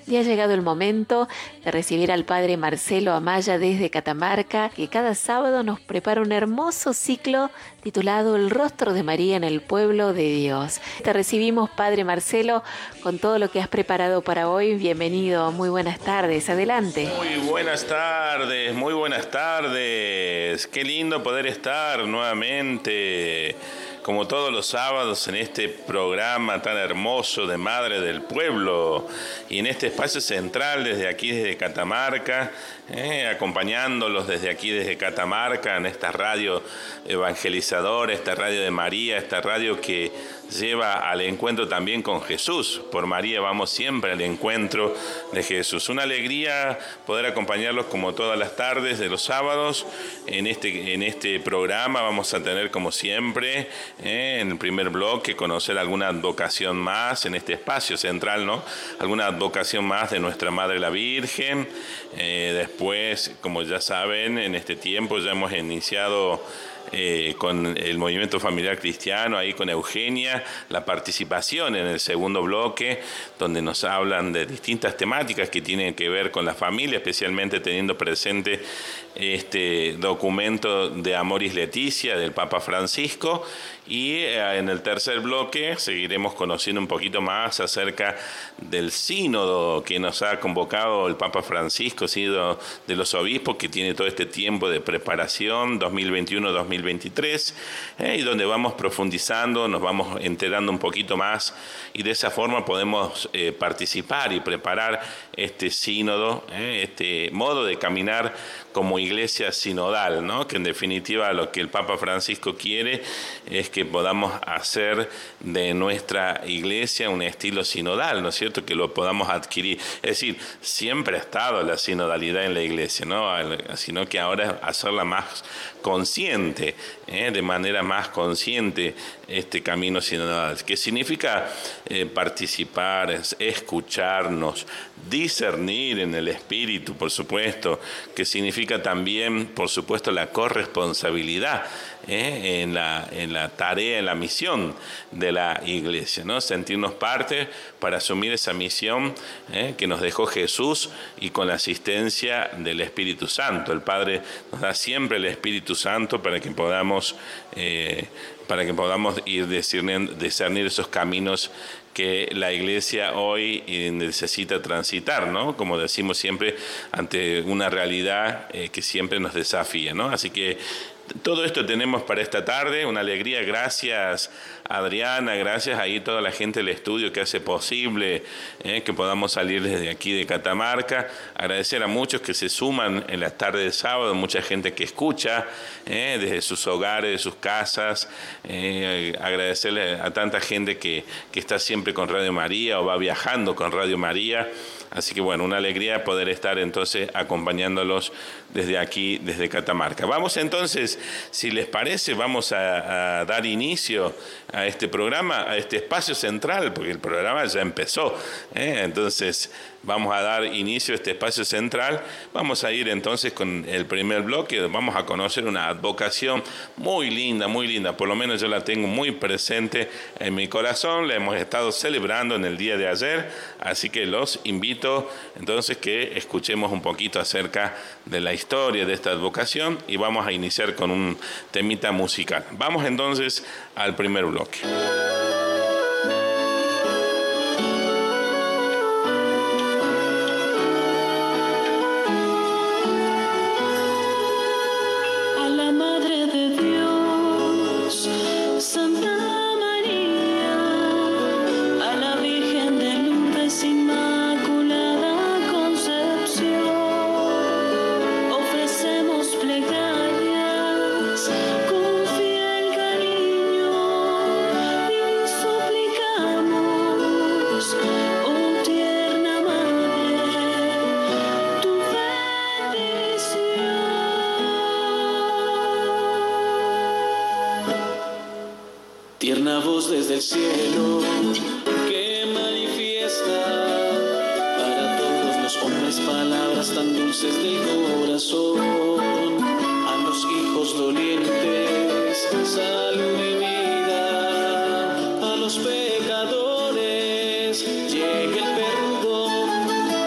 Y ha llegado el momento de recibir al Padre Marcelo Amaya desde Catamarca, que cada sábado nos prepara un hermoso ciclo titulado El rostro de María en el pueblo de Dios. Te recibimos, Padre Marcelo, con todo lo que has preparado para hoy. Bienvenido, muy buenas tardes, adelante. Muy buenas tardes, muy buenas tardes. Qué lindo poder estar nuevamente, como todos los sábados, en este programa tan hermoso de Madre del Pueblo y en este espacio central desde aquí, desde Catamarca, acompañándolos desde aquí, desde Catamarca, en esta radio evangelizadora, esta radio de María, esta radio que lleva al encuentro también con Jesús. Por María vamos siempre al encuentro de Jesús. Una alegría poder acompañarlos como todas las tardes de los sábados. En este programa vamos a tener, como siempre, en el primer bloque, conocer alguna advocación más en este espacio central, ¿no? Alguna advocación más de nuestra Madre la Virgen. Después, como ya saben, en este tiempo ya hemos iniciado con el movimiento familiar cristiano, ahí con Eugenia, la participación en el segundo bloque, donde nos hablan de distintas temáticas que tienen que ver con la familia, especialmente teniendo presente este documento de Amoris Laetitia del Papa Francisco. Y en el tercer bloque seguiremos conociendo un poquito más acerca del sínodo que nos ha convocado el Papa Francisco, sínodo de los obispos, que tiene todo este tiempo de preparación 2021-2023, y donde vamos profundizando, nos vamos enterando un poquito más y de esa forma podemos participar y preparar este sínodo, este modo de caminar como iglesia sinodal, ¿no? Que en definitiva lo que el Papa Francisco quiere es que podamos hacer de nuestra iglesia un estilo sinodal, ¿no es cierto? Que lo podamos adquirir. Es decir, siempre ha estado la sinodalidad en la iglesia, ¿no? Sino que ahora hacerla más consciente, de manera más consciente este camino sinodal. ¿Qué significa participar, escucharnos, discernir en el espíritu, por supuesto? Que significa también, por supuesto, la corresponsabilidad en la tarea, en la misión de la iglesia, ¿no? Sentirnos parte para asumir esa misión que nos dejó Jesús y con la asistencia del Espíritu Santo. El Padre nos da siempre el Espíritu Santo para que podamos ir discernir esos caminos que la iglesia hoy necesita transitar, ¿no? Como decimos siempre, ante una realidad que siempre nos desafía, ¿no? Así que todo esto tenemos para esta tarde, una alegría. Gracias, Adriana, gracias ahí toda la gente del estudio que hace posible que podamos salir desde aquí de Catamarca. Agradecer a muchos que se suman en las tardes de sábado, mucha gente que escucha desde sus hogares, de sus casas. Agradecerle a tanta gente que está siempre con Radio María o va viajando con Radio María. Así que bueno, una alegría poder estar entonces acompañándolos desde aquí, desde Catamarca. Vamos entonces, si les parece, vamos a dar inicio a este programa, a este espacio central, porque el programa ya empezó. Entonces vamos a dar inicio a este espacio central. Vamos a ir entonces con el primer bloque. Vamos a conocer una advocación muy linda, muy linda. Por lo menos yo la tengo muy presente en mi corazón. La hemos estado celebrando en el día de ayer. Así que los invito entonces que escuchemos un poquito acerca de la historia de esta advocación y vamos a iniciar con un temita musical. Vamos entonces al primer bloque. Con fiel cariño Tierna voz desde el cielo que manifiesta para todos los hombres palabras tan dulces del corazón. A los hijos dolientes, salud y vida. A los pecadores llega el perdón.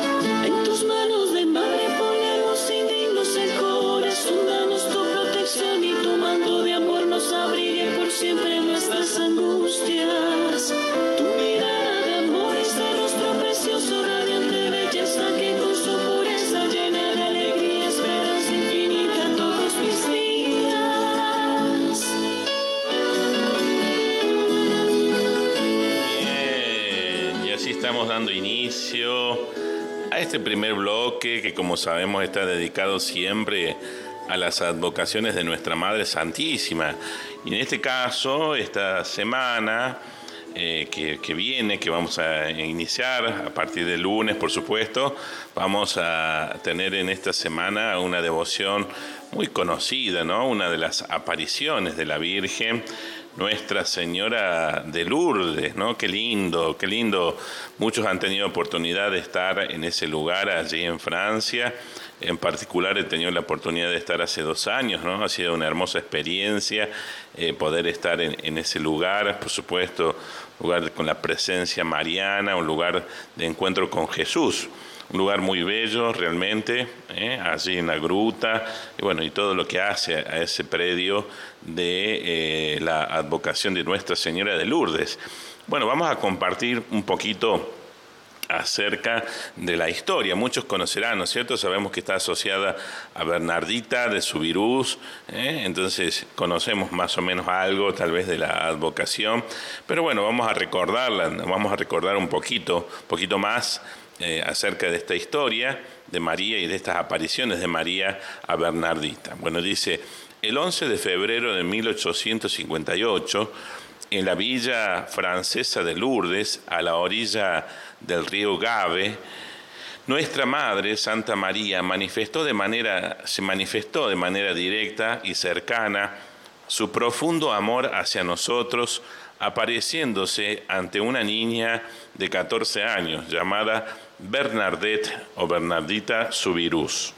estamos dando inicio a este primer bloque que, como sabemos, está dedicado siempre a las advocaciones de nuestra Madre Santísima. Y en este caso, esta semana que viene, que vamos a iniciar a partir del lunes, por supuesto, vamos a tener en esta semana una devoción muy conocida, ¿no? Una de las apariciones de la Virgen, Nuestra Señora de Lourdes, ¿no? Qué lindo, qué lindo. Muchos han tenido oportunidad de estar en ese lugar allí en Francia. En particular he tenido la oportunidad de estar hace 2 años, ¿no? Ha sido una hermosa experiencia poder estar en ese lugar, por supuesto, un lugar con la presencia mariana, un lugar de encuentro con Jesús. Un lugar muy bello realmente, allí en la gruta, y bueno, y todo lo que hace a ese predio de la advocación de Nuestra Señora de Lourdes. Bueno, vamos a compartir un poquito acerca de la historia. Muchos conocerán, ¿no es cierto? Sabemos que está asociada a Bernardita de Subirús, entonces conocemos más o menos algo tal vez de la advocación, pero bueno, vamos a recordarla, vamos a recordar un poquito más acerca de esta historia de María y de estas apariciones de María a Bernardita. Bueno, dice, el 11 de febrero de 1858, en la villa francesa de Lourdes, a la orilla del río Gave, nuestra Madre, Santa María, se manifestó de manera directa y cercana su profundo amor hacia nosotros, apareciéndose ante una niña de 14 años llamada Bernadette o Bernardita Subirús.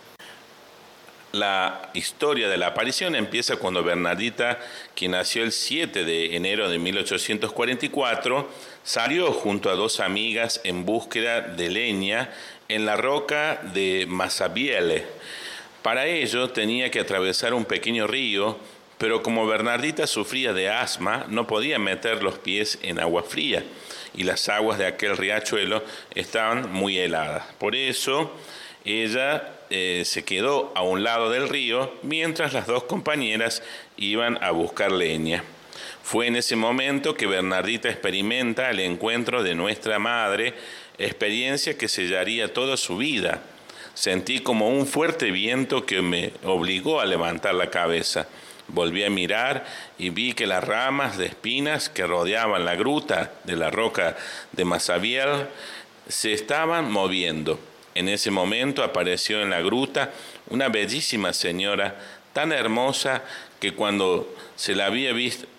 La historia de la aparición empieza cuando Bernardita, quien nació el 7 de enero de 1844, salió junto a 2 amigas en búsqueda de leña en la roca de Massabielle. Para ello tenía que atravesar un pequeño río, pero como Bernardita sufría de asma, no podía meter los pies en agua fría y las aguas de aquel riachuelo estaban muy heladas. Por eso ella se quedó a un lado del río mientras las 2 compañeras iban a buscar leña. Fue en ese momento que Bernardita experimenta el encuentro de nuestra Madre, experiencia que sellaría toda su vida. Sentí como un fuerte viento que me obligó a levantar la cabeza. Volví a mirar y vi que las ramas de espinas que rodeaban la gruta de la roca de Massabielle se estaban moviendo. En ese momento apareció en la gruta una bellísima señora, tan hermosa que cuando se le había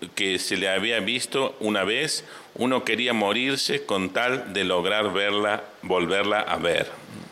visto una vez, uno quería morirse con tal de lograr volverla a ver.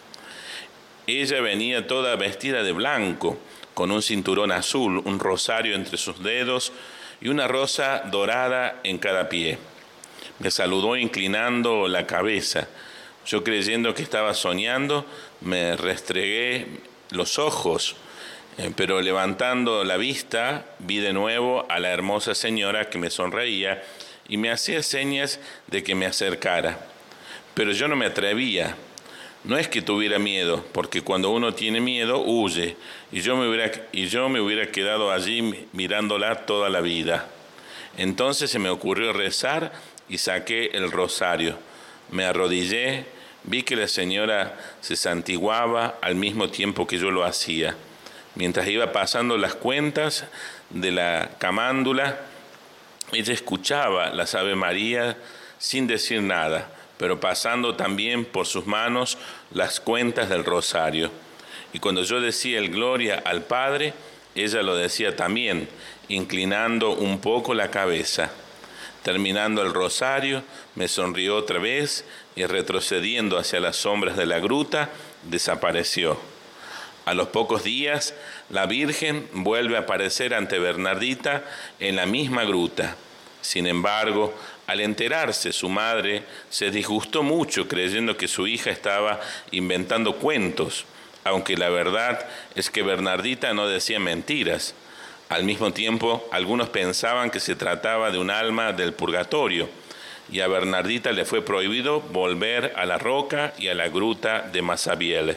Ella venía toda vestida de blanco, con un cinturón azul, un rosario entre sus dedos y una rosa dorada en cada pie. Me saludó inclinando la cabeza. Yo, creyendo que estaba soñando, me restregué los ojos, pero levantando la vista vi de nuevo a la hermosa señora que me sonreía y me hacía señas de que me acercara. Pero yo no me atrevía. No es que tuviera miedo, porque cuando uno tiene miedo, huye, y yo me hubiera quedado allí mirándola toda la vida. Entonces se me ocurrió rezar y saqué el rosario. Me arrodillé, vi que la señora se santiguaba al mismo tiempo que yo lo hacía. Mientras iba pasando las cuentas de la camándula, ella escuchaba las Ave María sin decir nada, pero pasando también por sus manos las cuentas del rosario. Y cuando yo decía el Gloria al Padre, ella lo decía también, inclinando un poco la cabeza. Terminando el rosario, me sonrió otra vez y retrocediendo hacia las sombras de la gruta, desapareció. A los pocos días, la Virgen vuelve a aparecer ante Bernardita en la misma gruta. Sin embargo, al enterarse su madre, se disgustó mucho creyendo que su hija estaba inventando cuentos, aunque la verdad es que Bernardita no decía mentiras. Al mismo tiempo, algunos pensaban que se trataba de un alma del purgatorio, y a Bernardita le fue prohibido volver a la roca y a la gruta de Massabielle.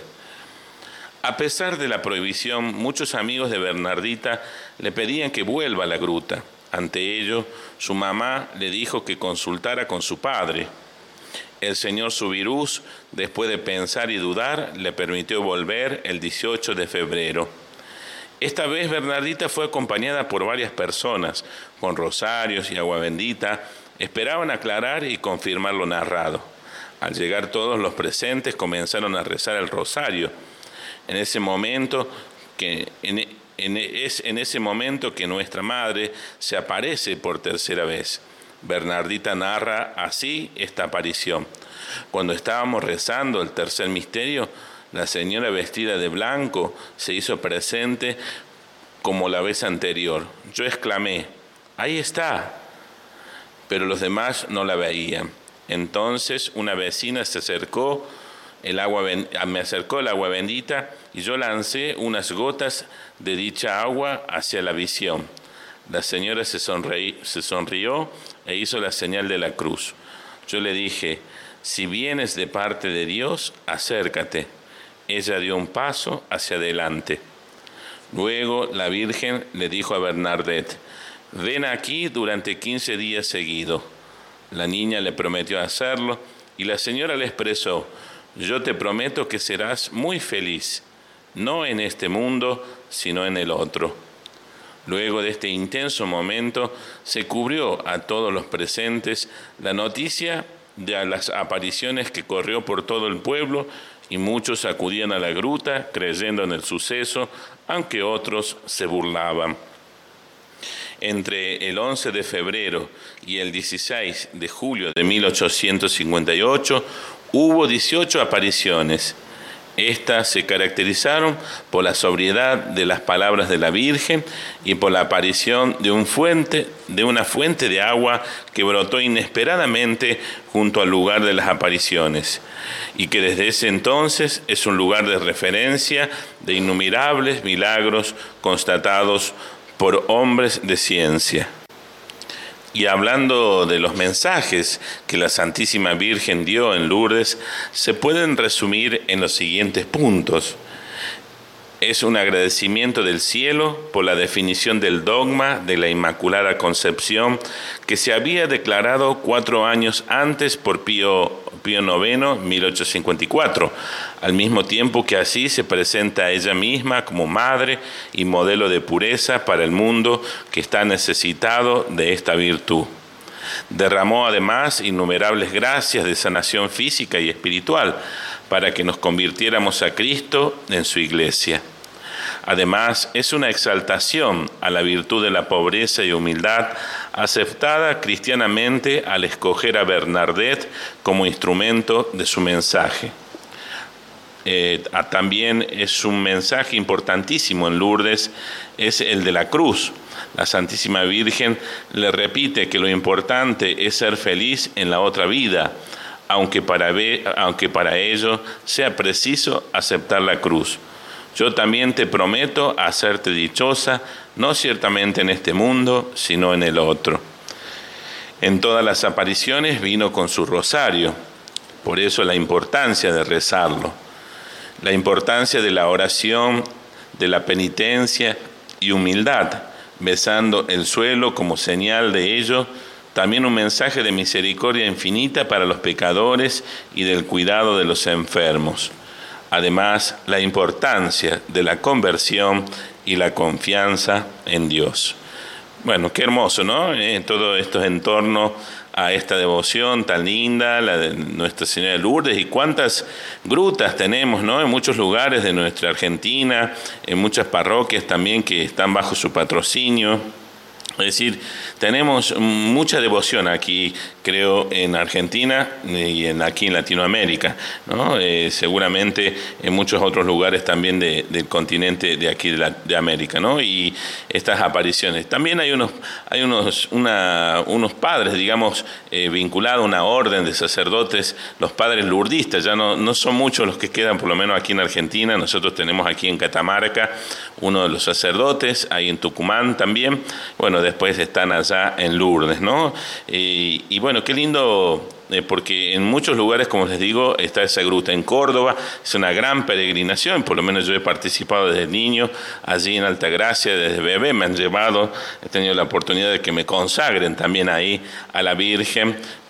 A pesar de la prohibición, muchos amigos de Bernardita le pedían que vuelva a la gruta. Ante ello, su mamá le dijo que consultara con su padre. el señor Subirús, después de pensar y dudar, le permitió volver el 18 de febrero. Esta vez Bernardita fue acompañada por varias personas, con rosarios y agua bendita. Esperaban aclarar y confirmar lo narrado. Al llegar todos los presentes comenzaron a rezar el rosario. En ese momento que nuestra madre se aparece por tercera vez. Bernardita narra así esta aparición. Cuando estábamos rezando el tercer misterio, la señora vestida de blanco se hizo presente como la vez anterior. Yo exclamé, «¡Ahí está!», pero los demás no la veían. Entonces una vecina me acercó el agua bendita y yo lancé unas gotas de dicha agua hacia la visión. La señora se sonrió e hizo la señal de la cruz. Yo le dije, si vienes de parte de Dios, acércate. Ella dio un paso hacia adelante. Luego la Virgen le dijo a Bernadette, ven aquí durante 15 días seguidos. La niña le prometió hacerlo y la señora le expresó, yo te prometo que serás muy feliz, no en este mundo, sino en el otro. Luego de este intenso momento, se cubrió a todos los presentes la noticia de las apariciones que corrió por todo el pueblo y muchos acudían a la gruta creyendo en el suceso, aunque otros se burlaban. Entre el 11 de febrero y el 16 de julio de 1858 hubo 18 apariciones. Estas se caracterizaron por la sobriedad de las palabras de la Virgen y por la aparición de una fuente de agua que brotó inesperadamente junto al lugar de las apariciones y que desde ese entonces es un lugar de referencia de innumerables milagros constatados por hombres de ciencia. Y hablando de los mensajes que la Santísima Virgen dio en Lourdes, se pueden resumir en los siguientes puntos. Es un agradecimiento del cielo por la definición del dogma de la Inmaculada Concepción que se había declarado 4 años antes por Pío IX, 1854, al mismo tiempo que así se presenta a ella misma como madre y modelo de pureza para el mundo que está necesitado de esta virtud. Derramó además innumerables gracias de sanación física y espiritual para que nos convirtiéramos a Cristo en su iglesia. Además, es una exaltación a la virtud de la pobreza y humildad aceptada cristianamente al escoger a Bernadette como instrumento de su mensaje. También es un mensaje importantísimo en Lourdes, es el de la cruz. La Santísima Virgen le repite que lo importante es ser feliz en la otra vida, aunque para ello sea preciso aceptar la cruz. Yo también te prometo hacerte dichosa, no ciertamente en este mundo, sino en el otro. En todas las apariciones vino con su rosario, por eso la importancia de rezarlo, la importancia de la oración, de la penitencia y humildad, besando el suelo como señal de ello, también un mensaje de misericordia infinita para los pecadores y del cuidado de los enfermos. Además, la importancia de la conversión y la confianza en Dios. Bueno, qué hermoso, ¿no? Todo esto es en torno a esta devoción tan linda, la de Nuestra Señora de Lourdes, y cuántas grutas tenemos, ¿no? En muchos lugares de nuestra Argentina, en muchas parroquias también que están bajo su patrocinio. Es decir, tenemos mucha devoción aquí, creo, en Argentina y aquí en Latinoamérica, ¿no? Seguramente en muchos otros lugares también del continente de aquí de América, ¿no? Y estas apariciones. También hay unos padres, digamos, vinculados a una orden de sacerdotes, los padres lurdistas. Ya no son muchos los que quedan, por lo menos aquí en Argentina. Nosotros tenemos aquí en Catamarca uno de los sacerdotes, ahí en Tucumán también. Bueno, después están allá en Lourdes, ¿no? Y bueno, qué lindo, porque en muchos lugares, como les digo, está esa gruta. En Córdoba es una gran peregrinación, por lo menos yo he participado desde niño, allí en Altagracia, desde bebé me han llevado, he tenido la oportunidad de que me consagren también ahí a la Virgen,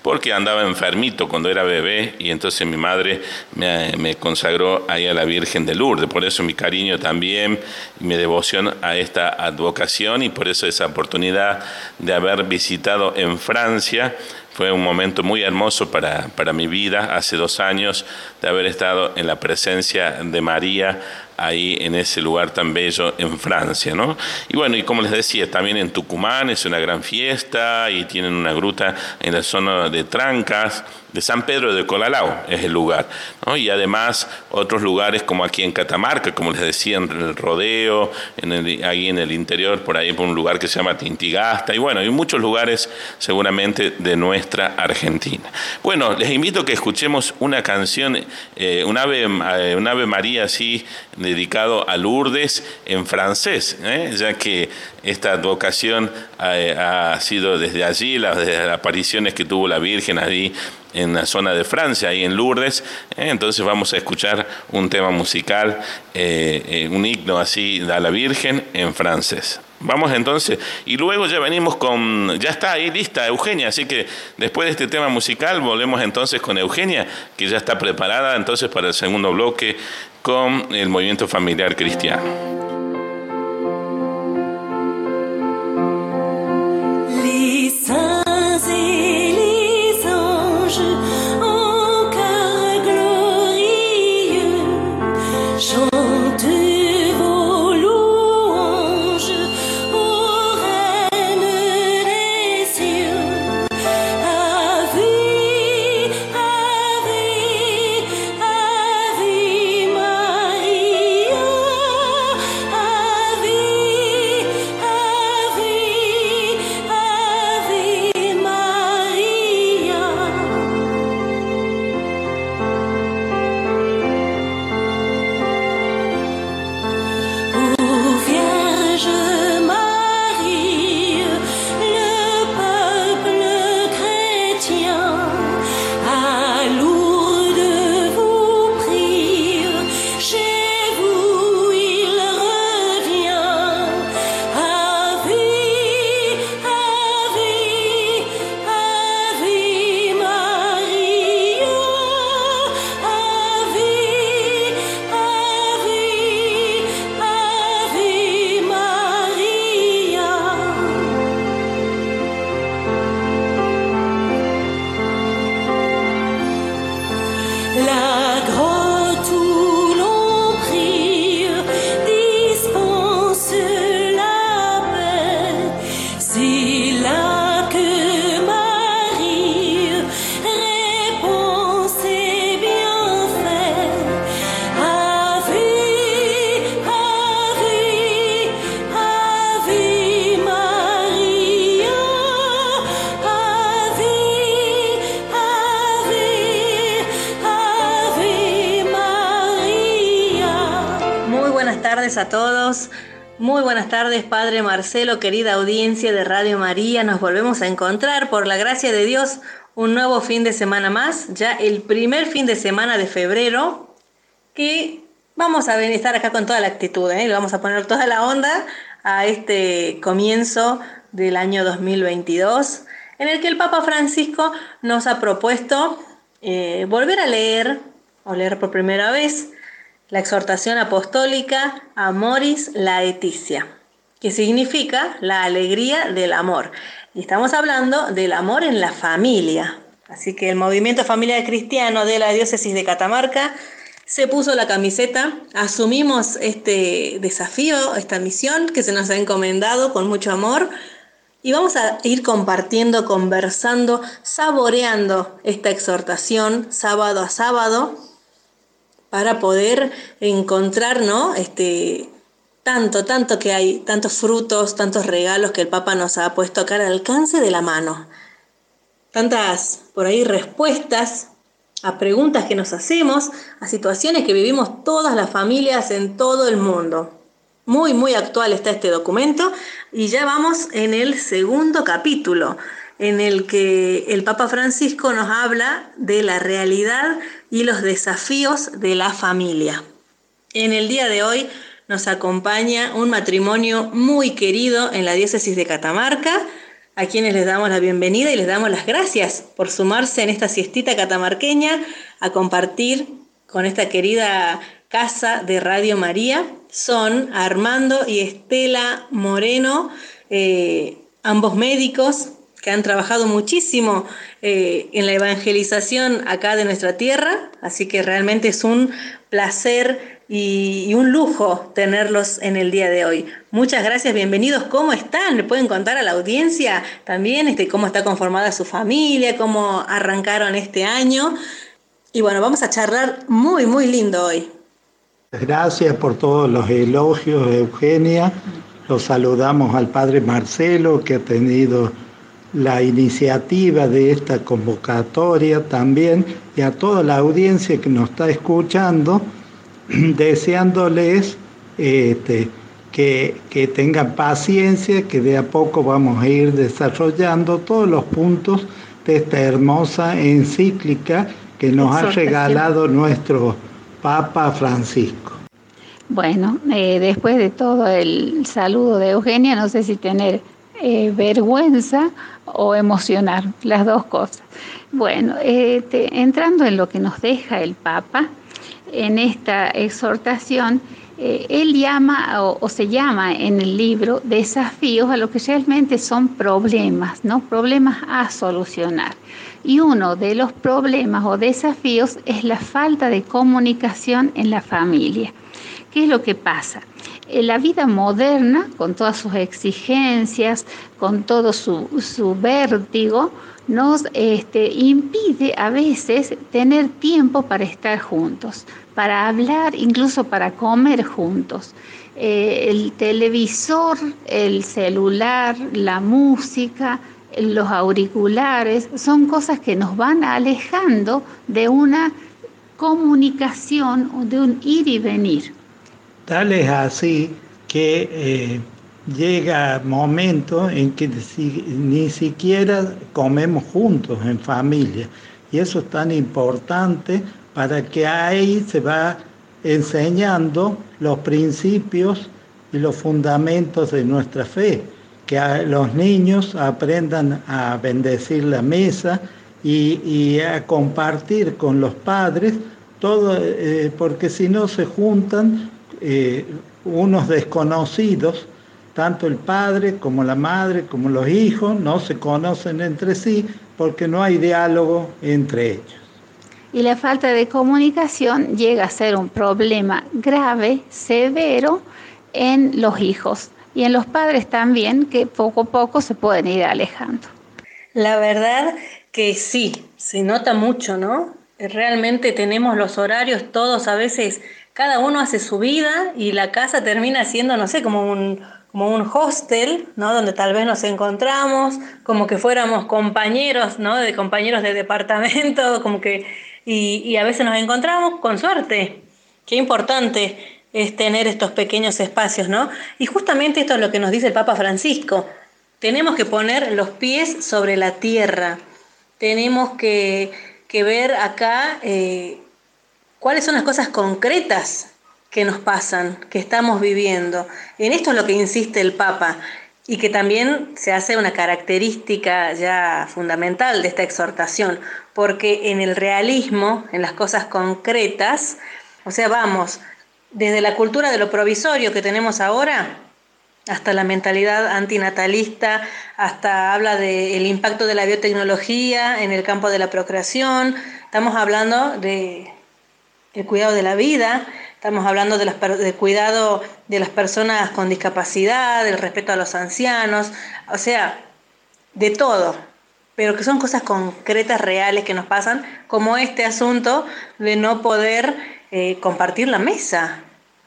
porque andaba enfermito cuando era bebé y entonces mi madre me consagró ahí a la Virgen de Lourdes. Por eso mi cariño también, mi devoción a esta advocación y por eso esa oportunidad de haber visitado en Francia. Fue un momento muy hermoso para mi vida, hace 2 años, de haber estado en la presencia de María ahí en ese lugar tan bello en Francia, ¿no? Y bueno, y como les decía, también en Tucumán es una gran fiesta y tienen una gruta en la zona de Trancas, de San Pedro de Colalao es el lugar, ¿no? Y además otros lugares como aquí en Catamarca, como les decía, en el Rodeo, ahí en el interior, por ahí por un lugar que se llama Tintigasta, y bueno, hay muchos lugares seguramente de nuestra Argentina. Bueno, les invito a que escuchemos una canción, un Ave María así, dedicado a Lourdes en francés, ya que esta advocación ha sido desde allí, desde las apariciones que tuvo la Virgen allí en la zona de Francia, ahí en Lourdes. Entonces vamos a escuchar un tema musical, un himno así a la Virgen en francés. Vamos entonces, y luego ya venimos ya está ahí lista Eugenia, así que después de este tema musical volvemos entonces con Eugenia, que ya está preparada entonces para el segundo bloque con el movimiento familiar cristiano. A todos, muy buenas tardes, Padre Marcelo, querida audiencia de Radio María. Nos volvemos a encontrar por la gracia de Dios un nuevo fin de semana más, ya el primer fin de semana de febrero, que vamos a estar acá con toda la actitud, le vamos a poner toda la onda a este comienzo del año 2022, en el que el Papa Francisco nos ha propuesto volver a leer, o leer por primera vez, la exhortación apostólica Amoris Laetitia, que significa la alegría del amor. Y estamos hablando del amor en la familia. Así que el movimiento familiar cristiano de la diócesis de Catamarca se puso la camiseta, asumimos este desafío, esta misión que se nos ha encomendado con mucho amor, y vamos a ir compartiendo, conversando, saboreando esta exhortación sábado a sábado, para poder encontrar, ¿no? Tanto que hay, tantos frutos, tantos regalos que el Papa nos ha puesto acá al alcance de la mano. Tantas, por ahí, respuestas a preguntas que nos hacemos, a situaciones que vivimos todas las familias en todo el mundo. Muy, muy actual está este documento y ya vamos en el segundo capítulo, en el que el Papa Francisco nos habla de la realidad y los desafíos de la familia. En el día de hoy nos acompaña un matrimonio muy querido en la diócesis de Catamarca, a quienes les damos la bienvenida y les damos las gracias por sumarse en esta siestita catamarqueña a compartir con esta querida casa de Radio María. Son Armando y Estela Moreno, ambos médicos que han trabajado muchísimo en la evangelización acá de nuestra tierra, así que realmente es un placer y un lujo tenerlos en el día de hoy. Muchas gracias, bienvenidos. ¿Cómo están? ¿Le pueden contar a la audiencia también cómo está conformada su familia, cómo arrancaron este año? Y bueno, vamos a charlar muy, muy lindo hoy. Gracias por todos los elogios, Eugenia. Los saludamos al padre Marcelo, que ha tenido la iniciativa de esta convocatoria también, y a toda la audiencia que nos está escuchando, deseándoles que tengan paciencia, que de a poco vamos a ir desarrollando todos los puntos de esta hermosa encíclica que nos ha regalado nuestro Papa Francisco. Bueno, después de todo el saludo de Eugenia, no sé si tener vergüenza o emocionar, las dos cosas. Bueno, entrando en lo que nos deja el Papa, en esta exhortación, él llama o se llama en el libro desafíos a lo que realmente son problemas, ¿no? Problemas a solucionar. Y uno de los problemas o desafíos es la falta de comunicación en la familia. ¿Qué es lo que pasa? La vida moderna, con todas sus exigencias, con todo su vértigo, nos impide a veces tener tiempo para estar juntos, para hablar, incluso para comer juntos. El televisor, el celular, la música, los auriculares, son cosas que nos van alejando de una comunicación o de un ir y venir. Tal es así que llega momentos en que ni siquiera comemos juntos en familia, y eso es tan importante para que ahí se va enseñando los principios y los fundamentos de nuestra fe, que los niños aprendan a bendecir la mesa y a compartir con los padres todo, porque si no se juntan unos desconocidos, tanto el padre como la madre como los hijos no se conocen entre sí porque no hay diálogo entre ellos. Y la falta de comunicación llega a ser un problema grave, severo en los hijos y en los padres también, que poco a poco se pueden ir alejando. La verdad que sí, se nota mucho, ¿no? Realmente tenemos los horarios todos, a veces cada uno hace su vida y la casa termina siendo, no sé, como un hostel, ¿no? Donde tal vez nos encontramos, como que fuéramos compañeros, ¿no? Compañeros de departamento, como que y a veces nos encontramos con suerte. Qué importante es tener estos pequeños espacios, ¿no? Y justamente esto es lo que nos dice el Papa Francisco. Tenemos que poner los pies sobre la tierra. Tenemos que ver acá cuáles son las cosas concretas que nos pasan, que estamos viviendo. En esto es lo que insiste el Papa, y que también se hace una característica ya fundamental de esta exhortación, porque en el realismo, en las cosas concretas, o sea, vamos desde la cultura de lo provisorio que tenemos ahora, hasta la mentalidad antinatalista, hasta habla del impacto de la biotecnología en el campo de la procreación. Estamos hablando del cuidado de la vida, estamos hablando del cuidado de las personas con discapacidad, del respeto a los ancianos, o sea, de todo, pero que son cosas concretas, reales que nos pasan, como este asunto de no poder compartir la mesa.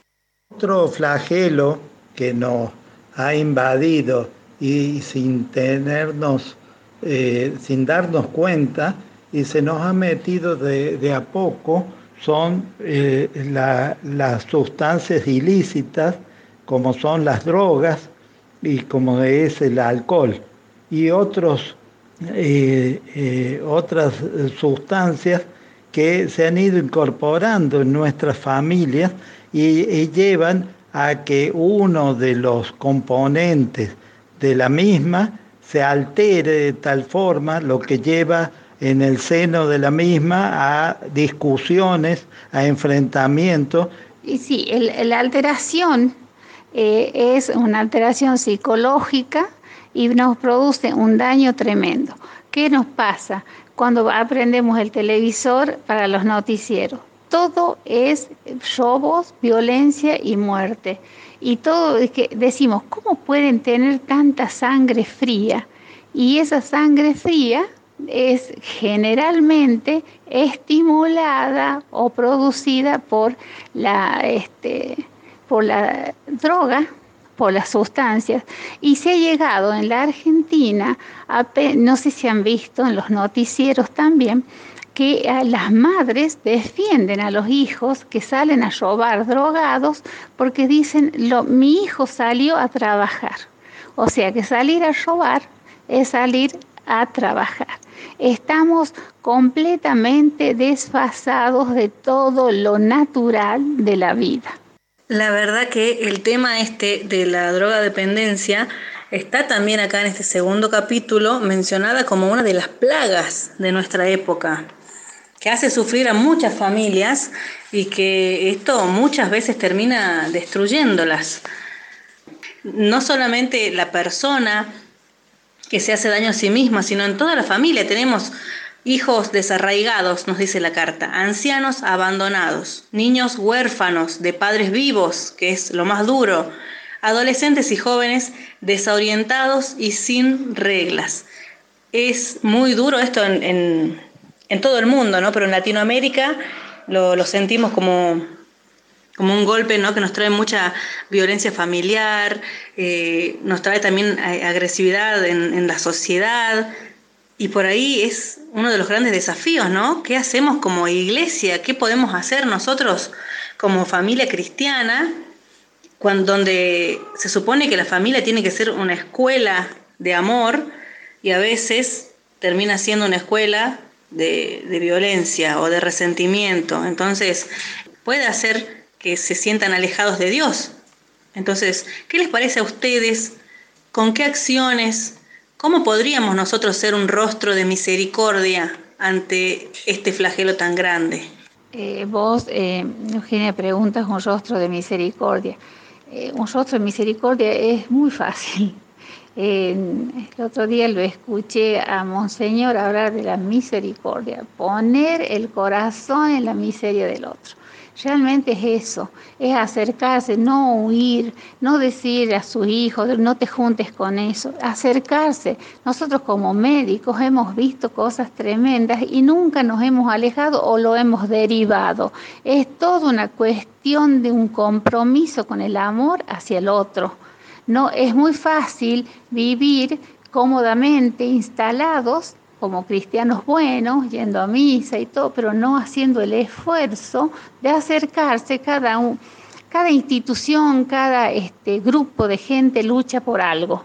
Otro flagelo que nos ha invadido y sin darnos cuenta, y se nos ha metido de a poco, son las sustancias ilícitas, como son las drogas y como es el alcohol, y otras sustancias que se han ido incorporando en nuestras familias y llevan a que uno de los componentes de la misma se altere de tal forma, lo que lleva en el seno de la misma a discusiones, a enfrentamientos. Y sí, la alteración es una alteración psicológica y nos produce un daño tremendo. ¿Qué nos pasa cuando aprendemos el televisor para los noticieros? Todo es robos, violencia y muerte. Y todo es que decimos, ¿cómo pueden tener tanta sangre fría? Y esa sangre fría es generalmente estimulada o producida por la droga, por las sustancias. Y se ha llegado en la Argentina, no sé si han visto en los noticieros también, que las madres defienden a los hijos que salen a robar drogados porque dicen, mi hijo salió a trabajar. O sea que salir a robar es salir a trabajar. Estamos completamente desfasados de todo lo natural de la vida. La verdad que el tema de la drogadependencia está también acá en este segundo capítulo mencionada como una de las plagas de nuestra época, que hace sufrir a muchas familias y que esto muchas veces termina destruyéndolas. No solamente la persona que se hace daño a sí misma, sino en toda la familia. Tenemos hijos desarraigados, nos dice la carta, ancianos abandonados, niños huérfanos de padres vivos, que es lo más duro, adolescentes y jóvenes desorientados y sin reglas. Es muy duro esto en todo el mundo, ¿no? Pero en Latinoamérica lo sentimos como un golpe, ¿no? Que nos trae mucha violencia familiar, nos trae también agresividad en la sociedad, y por ahí es uno de los grandes desafíos, ¿no? ¿Qué hacemos como iglesia? ¿Qué podemos hacer nosotros como familia cristiana, donde se supone que la familia tiene que ser una escuela de amor y a veces termina siendo una escuela de violencia o de resentimiento? Entonces puede hacer que se sientan alejados de Dios. Entonces, ¿qué les parece a ustedes? ¿Con qué acciones? ¿Cómo podríamos nosotros ser un rostro de misericordia ante este flagelo tan grande? Vos, Eugenia, preguntas un rostro de misericordia. Un rostro de misericordia es muy fácil. El otro día lo escuché a Monseñor hablar de la misericordia, poner el corazón en la miseria del otro. Realmente es eso, es acercarse, no huir, no decir a sus hijos, no te juntes con eso, acercarse. Nosotros como médicos hemos visto cosas tremendas y nunca nos hemos alejado o lo hemos derivado. Es toda una cuestión de un compromiso con el amor hacia el otro. No es muy fácil vivir cómodamente instalados como cristianos buenos, yendo a misa y todo, pero no haciendo el esfuerzo de acercarse. Cada institución, cada grupo de gente lucha por algo.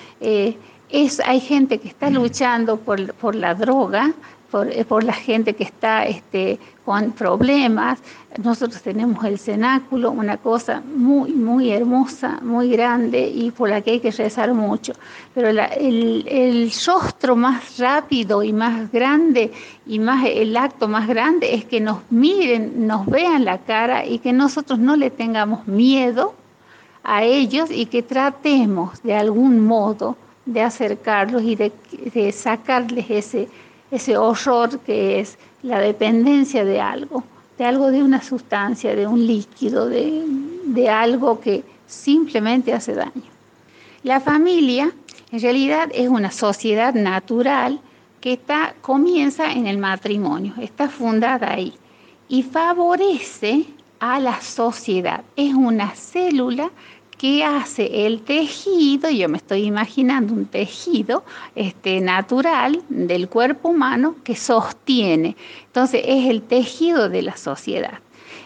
Hay gente que está luchando por la droga, por la gente que está con problemas. Nosotros tenemos el cenáculo, una cosa muy, muy hermosa, muy grande y por la que hay que rezar mucho. Pero el rostro más rápido y más grande y el acto más grande es que nos miren, nos vean la cara y que nosotros no le tengamos miedo a ellos y que tratemos de algún modo de acercarlos y de sacarles ese horror que es la dependencia de algo, de una sustancia, de un líquido, de algo que simplemente hace daño. La familia en realidad es una sociedad natural que comienza en el matrimonio, está fundada ahí y favorece a la sociedad. Es una célula que hace el tejido, yo me estoy imaginando un tejido natural del cuerpo humano que sostiene. Entonces es el tejido de la sociedad.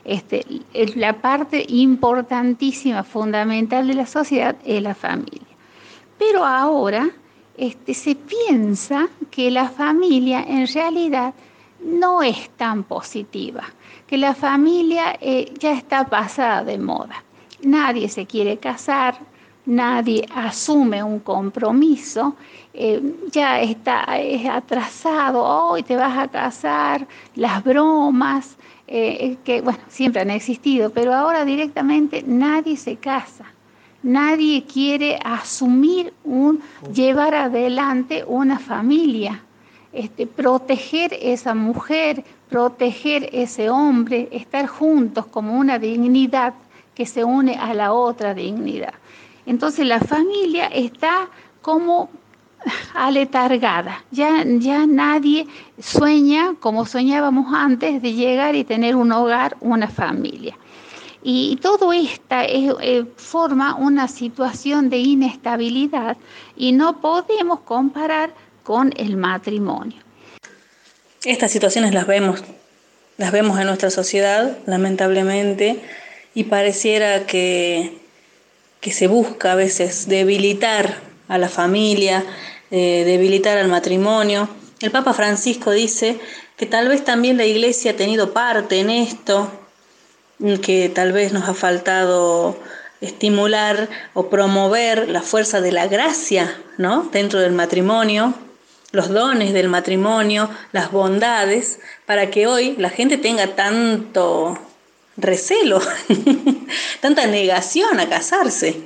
La parte importantísima, fundamental de la sociedad es la familia. Pero ahora se piensa que la familia en realidad no es tan positiva, que la familia ya está pasada de moda. Nadie se quiere casar, nadie asume un compromiso, ya es atrasado, hoy te vas a casar, las bromas, que bueno, siempre han existido, pero ahora directamente nadie se casa. Nadie quiere asumir llevar adelante una familia, proteger esa mujer, proteger ese hombre, estar juntos como una dignidad que se une a la otra dignidad. Entonces la familia está como aletargada, ya nadie sueña como soñábamos antes de llegar y tener un hogar, una familia. Y todo esto forma una situación de inestabilidad y no podemos comparar con el matrimonio. Estas situaciones las vemos en nuestra sociedad, lamentablemente, y pareciera que se busca a veces debilitar a la familia, debilitar al matrimonio. El Papa Francisco dice que tal vez también la Iglesia ha tenido parte en esto, que tal vez nos ha faltado estimular o promover la fuerza de la gracia, ¿no?, dentro del matrimonio, los dones del matrimonio, las bondades, para que hoy la gente tenga tanto recelo, tanta negación a casarse.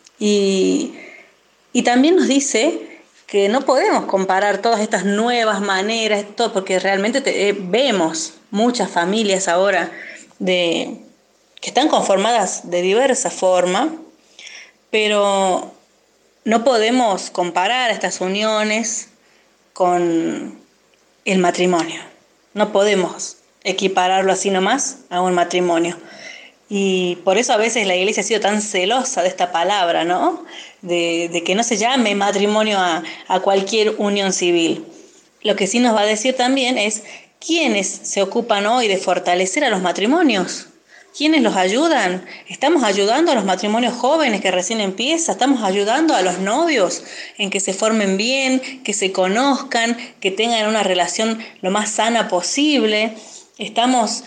Y también nos dice que no podemos comparar todas estas nuevas maneras, porque realmente vemos muchas familias ahora que están conformadas de diversa forma, pero no podemos comparar estas uniones con el matrimonio. No podemos equipararlo así nomás a un matrimonio. Y por eso a veces la Iglesia ha sido tan celosa de esta palabra, ¿no? De que no se llame matrimonio a cualquier unión civil. Lo que sí nos va a decir también es quiénes se ocupan hoy de fortalecer a los matrimonios. ¿Quiénes los ayudan? ¿Estamos ayudando a los matrimonios jóvenes que recién empiezan? ¿Estamos ayudando a los novios en que se formen bien, que se conozcan, que tengan una relación lo más sana posible? ¿Estamos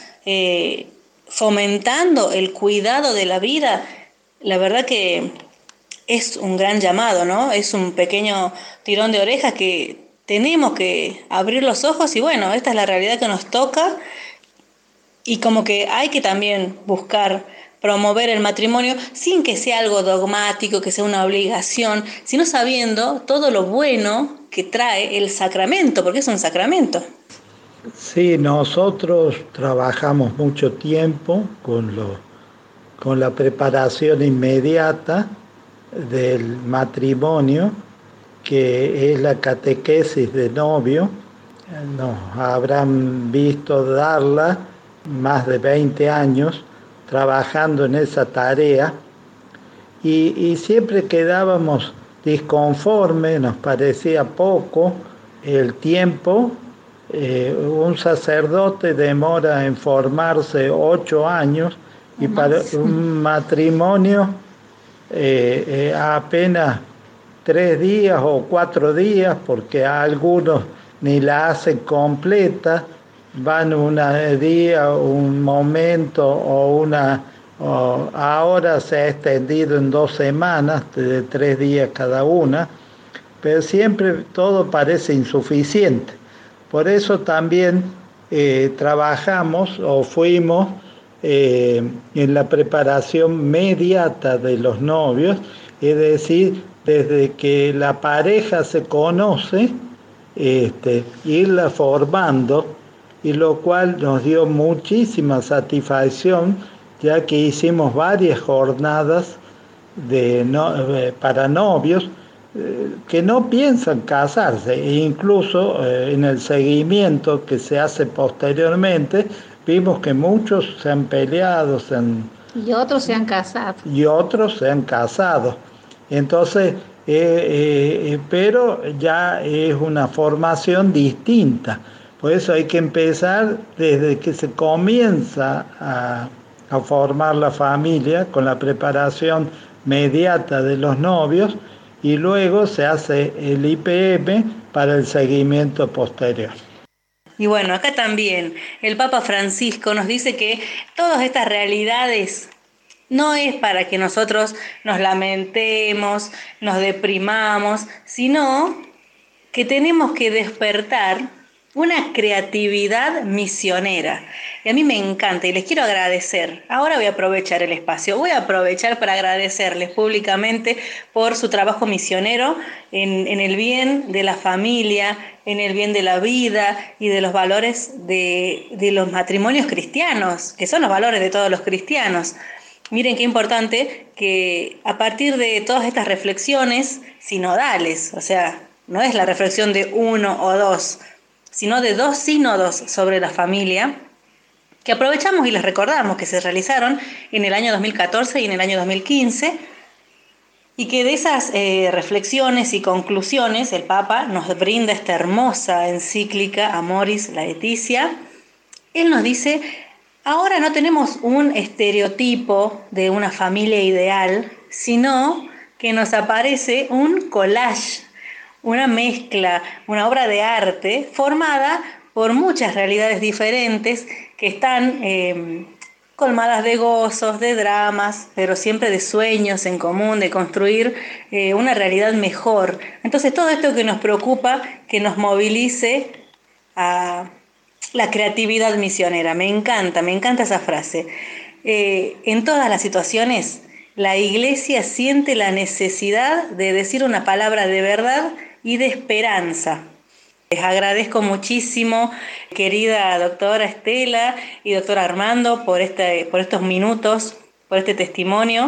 fomentando el cuidado de la vida? La verdad que es un gran llamado, ¿no? Es un pequeño tirón de orejas que tenemos que abrir los ojos y bueno, esta es la realidad que nos toca. Y como que hay que también buscar promover el matrimonio sin que sea algo dogmático, que sea una obligación, sino sabiendo todo lo bueno que trae el sacramento, porque es un sacramento. Sí, nosotros trabajamos mucho tiempo con la preparación inmediata del matrimonio, que es la catequesis de novio. Nos habrán visto darla más de 20 años trabajando en esa tarea y siempre quedábamos disconformes, nos parecía poco el tiempo. Un sacerdote demora en formarse 8 años y para un matrimonio apenas 3 días o 4 días, porque a algunos ni la hacen completa. Van un día, un momento o ahora se ha extendido en 2 semanas, de 3 días cada una, pero siempre todo parece insuficiente. Por eso también trabajamos o fuimos en la preparación mediata de los novios, es decir, desde que la pareja se conoce, irla formando, y lo cual nos dio muchísima satisfacción, ya que hicimos varias jornadas para novios que no piensan casarse, e incluso en el seguimiento que se hace posteriormente, vimos que muchos se han peleado, y otros se han casado. Entonces, pero ya es una formación distinta. Por eso hay que empezar desde que se comienza a formar la familia, con la preparación mediata de los novios, y luego se hace el IPM para el seguimiento posterior. Y bueno, acá también el Papa Francisco nos dice que todas estas realidades no es para que nosotros nos lamentemos, nos deprimamos, sino que tenemos que despertar una creatividad misionera. Y a mí me encanta y les quiero agradecer. Ahora voy a aprovechar el espacio, voy a aprovechar para agradecerles públicamente por su trabajo misionero en el bien de la familia, en el bien de la vida y de los valores de los matrimonios cristianos, que son los valores de todos los cristianos. Miren qué importante que a partir de todas estas reflexiones sinodales, o sea, no es la reflexión de uno o dos, sino de 2 sínodos sobre la familia, que aprovechamos y les recordamos que se realizaron en el año 2014 y en el año 2015, y que de esas reflexiones y conclusiones el Papa nos brinda esta hermosa encíclica Amoris Laetitia. Él nos dice: ahora no tenemos un estereotipo de una familia ideal, sino que nos aparece un collage, una mezcla, una obra de arte formada por muchas realidades diferentes que están colmadas de gozos, de dramas, pero siempre de sueños en común, de construir una realidad mejor. Entonces todo esto que nos preocupa, que nos movilice a la creatividad misionera. Me encanta esa frase. En todas las situaciones, la Iglesia siente la necesidad de decir una palabra de verdad y de esperanza. Les agradezco muchísimo, querida doctora Estela y doctor Armando, por estos minutos, por este testimonio.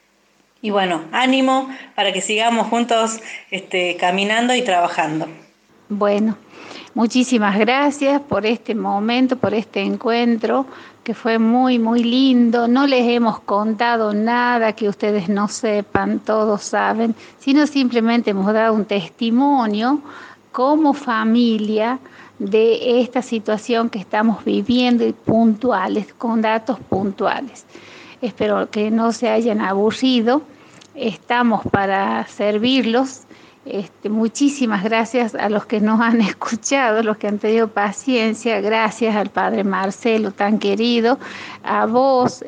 Y bueno, ánimo para que sigamos juntos caminando y trabajando. Bueno, muchísimas gracias por este momento, por este encuentro, que fue muy, muy lindo. No les hemos contado nada que ustedes no sepan, todos saben, sino simplemente hemos dado un testimonio como familia de esta situación que estamos viviendo y puntuales, con datos puntuales. Espero que no se hayan aburrido. Estamos para servirlos. Muchísimas gracias a los que nos han escuchado, los que han tenido paciencia. Gracias al padre Marcelo, tan querido, a vos,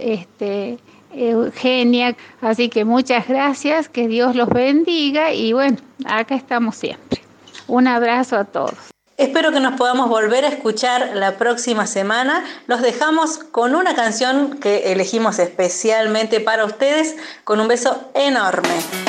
Eugenia. Así que muchas gracias, que Dios los bendiga y bueno, acá estamos siempre. Un abrazo a todos. Espero que nos podamos volver a escuchar la próxima semana. Los dejamos con una canción que elegimos especialmente para ustedes, con un beso enorme.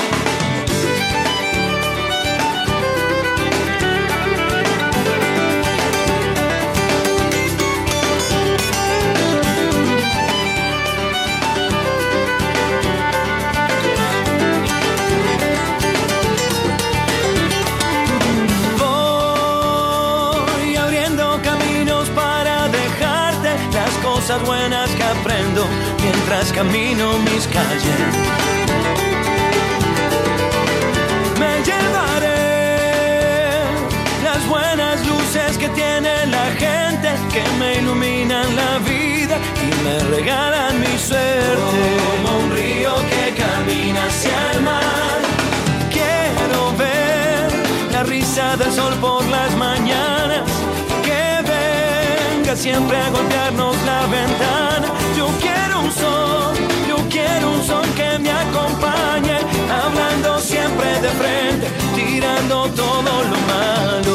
Buenas que aprendo mientras camino mis calles. Me llevaré las buenas luces que tiene la gente, que me iluminan la vida y me regalan mi suerte. Como un río que camina hacia el mar, quiero ver la risa del sol por las mañanas, siempre a golpearnos la ventana. Yo quiero un son que me acompañe, hablando siempre de frente, tirando todo lo malo.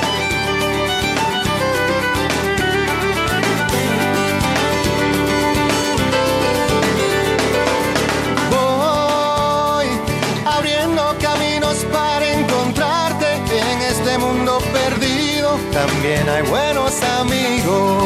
Voy abriendo caminos para encontrarte en este mundo perdido. También hay buenos amigos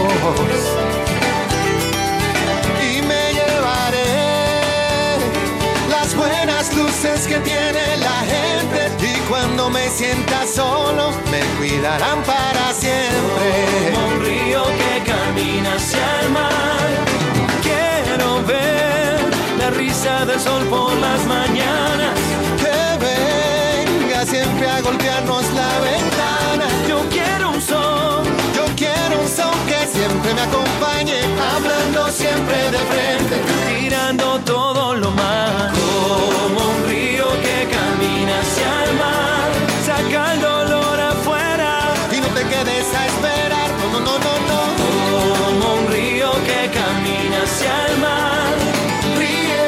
y me llevaré las buenas luces que tiene la gente, y cuando me sienta solo me cuidarán para siempre. Como un río que camina hacia el mar, quiero ver la risa del sol por las mañanas, que venga siempre a golpearnos la ventana. Yo quiero un son que siempre me acompañe, hablando siempre de frente, tirando todo lo malo. Como un río que camina hacia el mar, saca el dolor afuera y no te quedes a esperar. No, no, no, no, no. Como un río que camina hacia el mar, ríe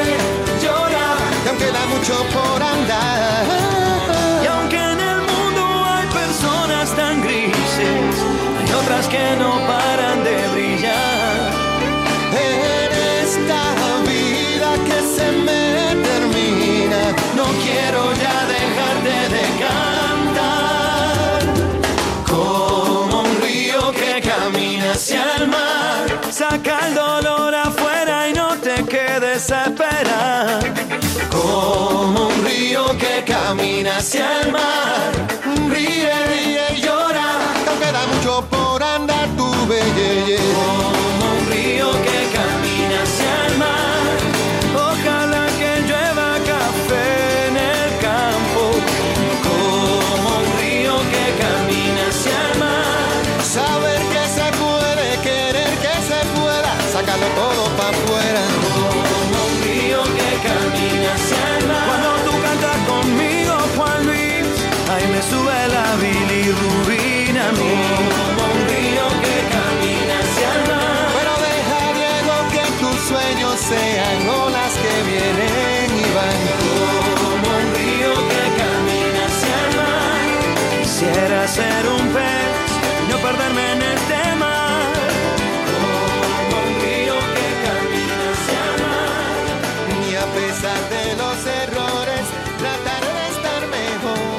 desespera. Como un río que camina hacia el mar, ríe, ríe y llora. Aunque queda mucho por andar, tu belleza. Como un río que camina hacia el mar, ojalá que llueva café en el campo. Como un río que camina hacia el mar, saber que se puede, querer que se pueda, sacarlo todo para afuera. Como un río que camina hacia el mar. Cuando tú cantas conmigo, Juan Luis, ahí me sube la bilirrubina a mí. Como un río que camina hacia el mar. Pero deja, Diego, que tus sueños sean olas que vienen y van. Como un río que camina hacia el mar. Quisiera ser un pez y no perderme en este mar. Como un río que camina hacia el mar. Y a pesar de los errores, tratar de estar mejor.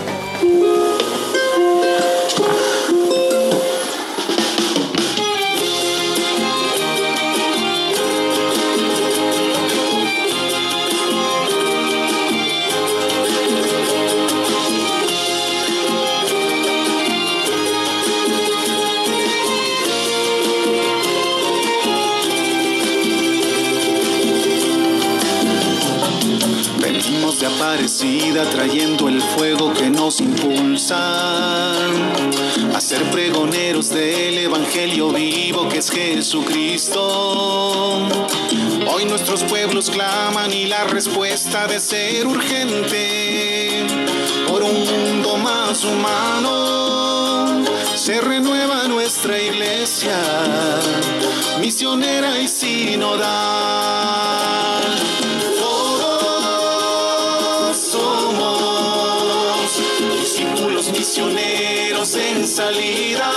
Venimos de Aparecida trayendo el fuego que nos impulsa a ser pregoneros del evangelio vivo que es Jesucristo. Hoy nuestros pueblos claman y la respuesta de ser urgente por un mundo más humano. Se renueva nuestra iglesia misionera y sinodal. Misioneros en salida,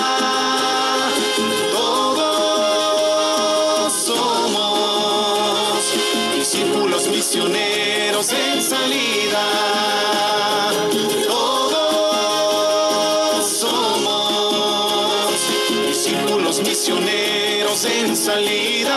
todos somos discípulos misioneros en salida, todos somos discípulos misioneros en salida.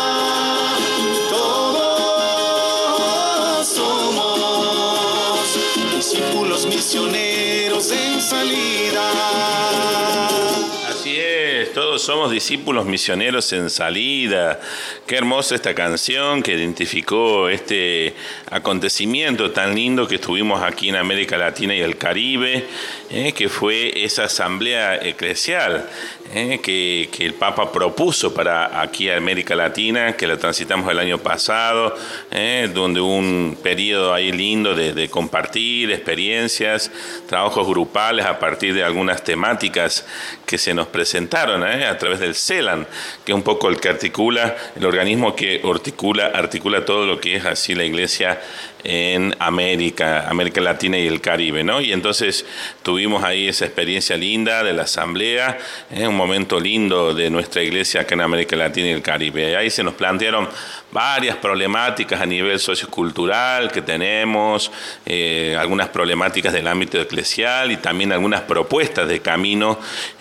Misioneros en salida. Así es, todos somos discípulos misioneros en salida. Qué hermosa esta canción que identificó este acontecimiento tan lindo que tuvimos aquí en América Latina y el Caribe, que fue esa asamblea eclesial que el Papa propuso para aquí América Latina, que la transitamos el año pasado, donde hubo un periodo ahí lindo de compartir experiencias, trabajos grupales a partir de algunas temáticas que se nos presentaron a través del CELAN, que es un poco el que articula, el organismo que articula todo lo que es así la iglesia en América Latina y el Caribe, ¿no? Y entonces tuvimos ahí esa experiencia linda de la asamblea, un momento lindo de nuestra iglesia acá en América Latina y el Caribe. Y ahí se nos plantearon varias problemáticas a nivel sociocultural que tenemos, algunas problemáticas del ámbito eclesial y también algunas propuestas de camino,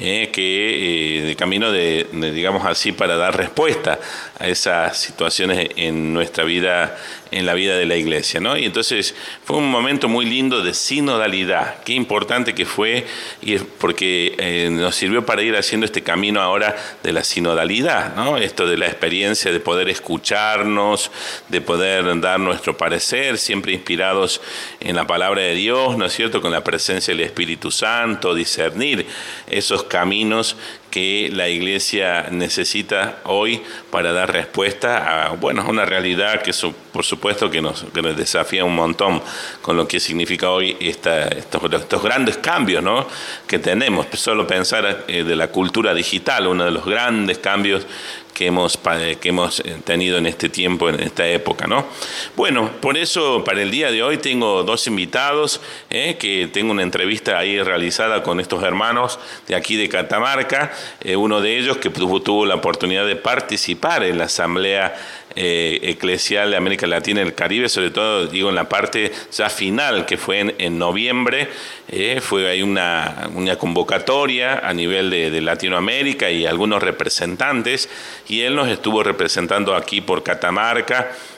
digamos así, para dar respuesta a esas situaciones en nuestra vida, en la vida de la iglesia, ¿no? Y entonces fue un momento muy lindo de sinodalidad. Qué importante que fue, y porque nos sirvió para ir haciendo este camino ahora de la sinodalidad, ¿no? Esto de la experiencia de poder escucharnos, de poder dar nuestro parecer, siempre inspirados en la palabra de Dios, ¿no es cierto?, con la presencia del Espíritu Santo, discernir esos caminos que la iglesia necesita hoy para dar respuesta a una realidad que por supuesto que nos desafía un montón con lo que significa hoy estos grandes cambios, ¿no?, que tenemos. Solo pensar de la cultura digital, uno de los grandes cambios que hemos tenido en este tiempo, en esta época, ¿no? Bueno, por eso para el día de hoy tengo dos invitados, que tengo una entrevista ahí realizada con estos hermanos de aquí de Catamarca, uno de ellos que tuvo la oportunidad de participar en la asamblea eclesial de América Latina y el Caribe, sobre todo digo en la parte ya final que fue en noviembre. Fue ahí una convocatoria a nivel de Latinoamérica y algunos representantes, y él nos estuvo representando aquí por Catamarca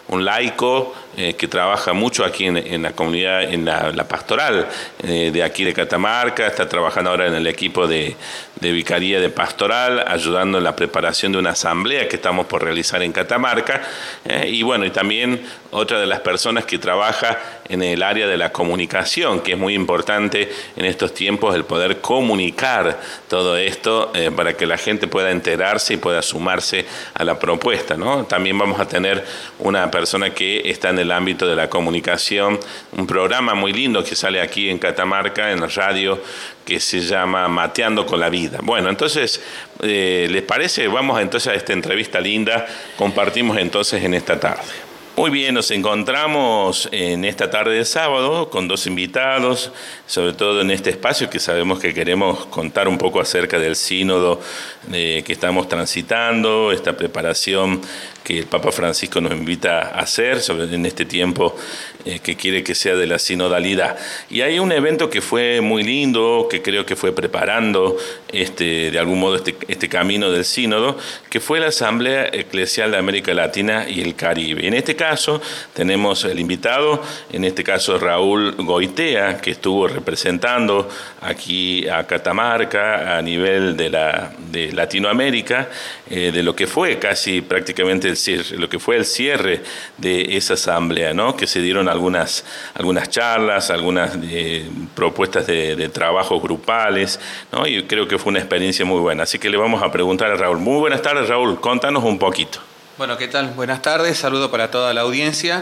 un laico que trabaja mucho aquí en la comunidad, en la pastoral de aquí de Catamarca. Está trabajando ahora en el equipo de Vicaría de Pastoral, ayudando en la preparación de una asamblea que estamos por realizar en Catamarca. Y bueno, y también otra de las personas que trabaja en el área de la comunicación, que es muy importante en estos tiempos el poder comunicar todo esto para que la gente pueda enterarse y pueda sumarse a la propuesta, ¿no? También vamos a tener una persona que está en el ámbito de la comunicación, un programa muy lindo que sale aquí en Catamarca, en la radio, que se llama Mateando con la Vida. Bueno, entonces, ¿les parece? Vamos entonces a esta entrevista linda, compartimos entonces en esta tarde. Muy bien, nos encontramos en esta tarde de sábado con dos invitados, sobre todo en este espacio que sabemos que queremos contar un poco acerca del sínodo que estamos transitando, esta preparación que el Papa Francisco nos invita a hacer en este tiempo que quiere que sea de la sinodalidad. Y hay un evento que fue muy lindo, que creo que fue preparando de algún modo este camino del sínodo, que fue la Asamblea Eclesial de América Latina y el Caribe. En este caso tenemos el invitado, en este caso Raúl Goitea, que estuvo representando aquí a Catamarca a nivel de Latinoamérica, de lo que fue casi prácticamente lo que fue el cierre de esa asamblea, ¿no? Que se dieron algunas charlas, algunas propuestas de trabajos grupales, ¿no? Y creo que fue una experiencia muy buena. Así que le vamos a preguntar a Raúl. Muy buenas tardes, Raúl. Contanos un poquito. Bueno, ¿qué tal? Buenas tardes. Saludo para toda la audiencia.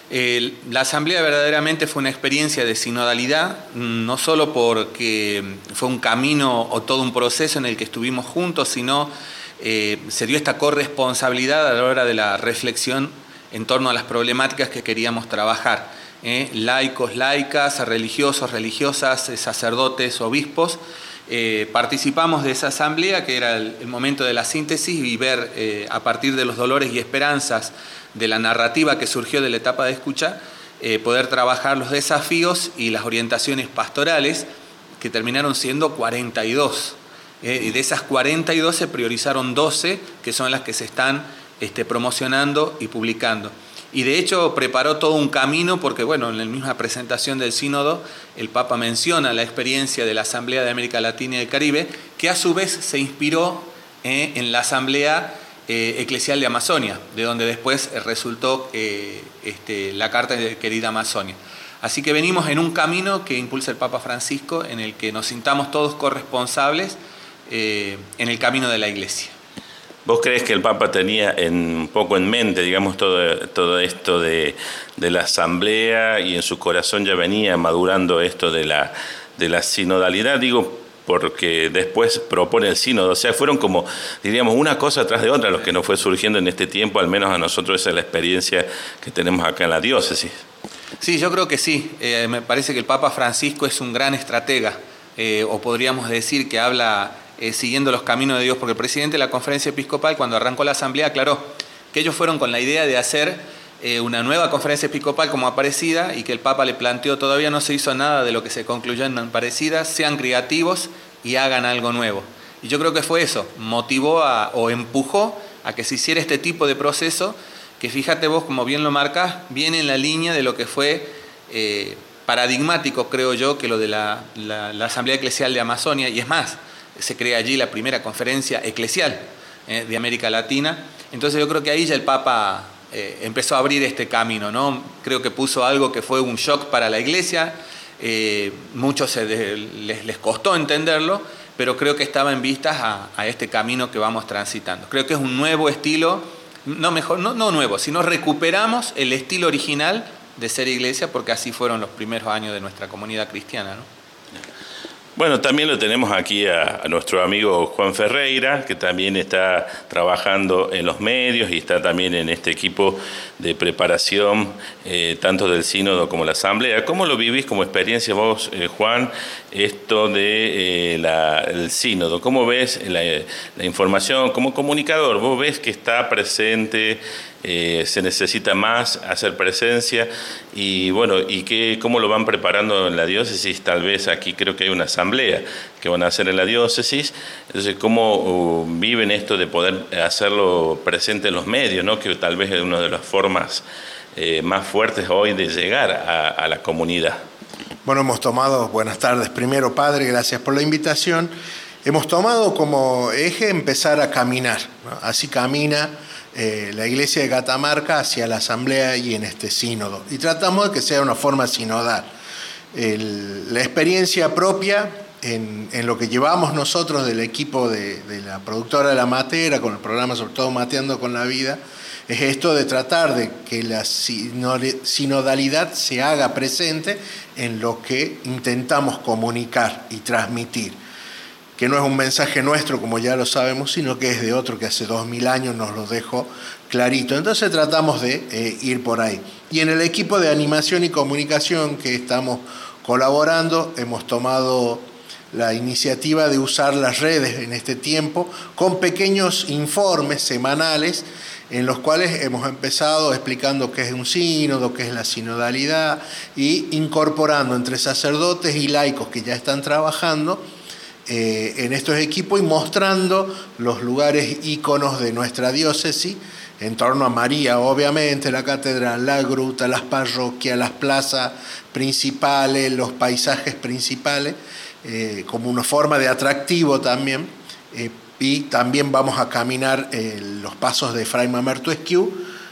La asamblea verdaderamente fue una experiencia de sinodalidad, no solo porque fue un camino o todo un proceso en el que estuvimos juntos, sino se dio esta corresponsabilidad a la hora de la reflexión en torno a las problemáticas que queríamos trabajar. Laicos, laicas, religiosos, religiosas, sacerdotes, obispos. Participamos de esa asamblea, que era el momento de la síntesis, y ver a partir de los dolores y esperanzas de la narrativa que surgió de la etapa de escucha, poder trabajar los desafíos y las orientaciones pastorales, que terminaron siendo 42. Y de esas 42 se priorizaron 12, que son las que se están promocionando y publicando. Y de hecho preparó todo un camino, porque bueno, en la misma presentación del sínodo el Papa menciona la experiencia de la Asamblea de América Latina y del Caribe, que a su vez se inspiró en la Asamblea Eclesial de Amazonia, de donde después resultó la Carta de Querida Amazonia. Así que venimos en un camino que impulsa el Papa Francisco, en el que nos sintamos todos corresponsables en el camino de la Iglesia. ¿Vos crees que el Papa tenía un poco en mente, digamos, todo esto de la asamblea, y en su corazón ya venía madurando esto de la sinodalidad? Digo, porque después propone el sínodo, o sea, fueron como, diríamos, una cosa tras de otra los que nos fue surgiendo en este tiempo, al menos a nosotros esa es la experiencia que tenemos acá en la diócesis. Sí, yo creo que sí. Me parece que el Papa Francisco es un gran estratega, o podríamos decir que habla siguiendo los caminos de Dios, porque el presidente de la Conferencia Episcopal, cuando arrancó la asamblea, aclaró que ellos fueron con la idea de hacer una nueva conferencia episcopal como Aparecida, y que el Papa le planteó: todavía no se hizo nada de lo que se concluyó en Aparecida, sean creativos y hagan algo nuevo. Y yo creo que fue eso, motivó o empujó a que se hiciera este tipo de proceso, que fíjate vos, como bien lo marcás, viene en la línea de lo que fue paradigmático, creo yo, que lo de la Asamblea Eclesial de Amazonia, y es más, se crea allí la primera conferencia eclesial de América Latina. Entonces yo creo que ahí ya el Papa empezó a abrir este camino, ¿no? Creo que puso algo que fue un shock para la Iglesia, muchos les costó entenderlo, pero creo que estaba en vistas a este camino que vamos transitando. Creo que es un nuevo estilo, no nuevo, sino recuperamos el estilo original de ser Iglesia, porque así fueron los primeros años de nuestra comunidad cristiana, ¿no? Bueno, también lo tenemos aquí a nuestro amigo Juan Ferreira, que también está trabajando en los medios y está también en este equipo de preparación, tanto del sínodo como la asamblea. ¿Cómo lo vivís como experiencia vos, Juan, esto de el sínodo? ¿Cómo ves la información como comunicador? ¿Vos ves que está presente se necesita más hacer presencia y bueno, ¿cómo lo van preparando en la diócesis? Tal vez aquí creo que hay una asamblea que van a hacer en la diócesis, entonces ¿cómo viven esto de poder hacerlo presente en los medios, ¿no? Que tal vez es una de las formas más fuertes hoy de llegar a la comunidad? Bueno, buenas tardes. Primero, Padre, gracias por la invitación. Hemos tomado como eje empezar a caminar, ¿no? Así camina la Iglesia de Catamarca hacia la Asamblea y en este sínodo. Y tratamos de que sea una forma sinodal. La experiencia propia en lo que llevamos nosotros del equipo de la productora de La Matera, con el programa sobre todo Mateando con la Vida, es esto de tratar de que la sinodalidad se haga presente en lo que intentamos comunicar y transmitir, que no es un mensaje nuestro, como ya lo sabemos, sino que es de otro que hace 2000 años nos lo dejó clarito. Entonces tratamos de ir por ahí. Y en el equipo de animación y comunicación que estamos colaborando, hemos tomado la iniciativa de usar las redes en este tiempo con pequeños informes semanales en los cuales hemos empezado explicando qué es un sínodo, qué es la sinodalidad, y incorporando entre sacerdotes y laicos que ya están trabajando en estos equipos y mostrando los lugares íconos de nuestra diócesis en torno a María, obviamente, la catedral, la gruta, las parroquias, las plazas principales, los paisajes principales, como una forma de atractivo también. Y también vamos a caminar los pasos de Fray Mamerto Esquiú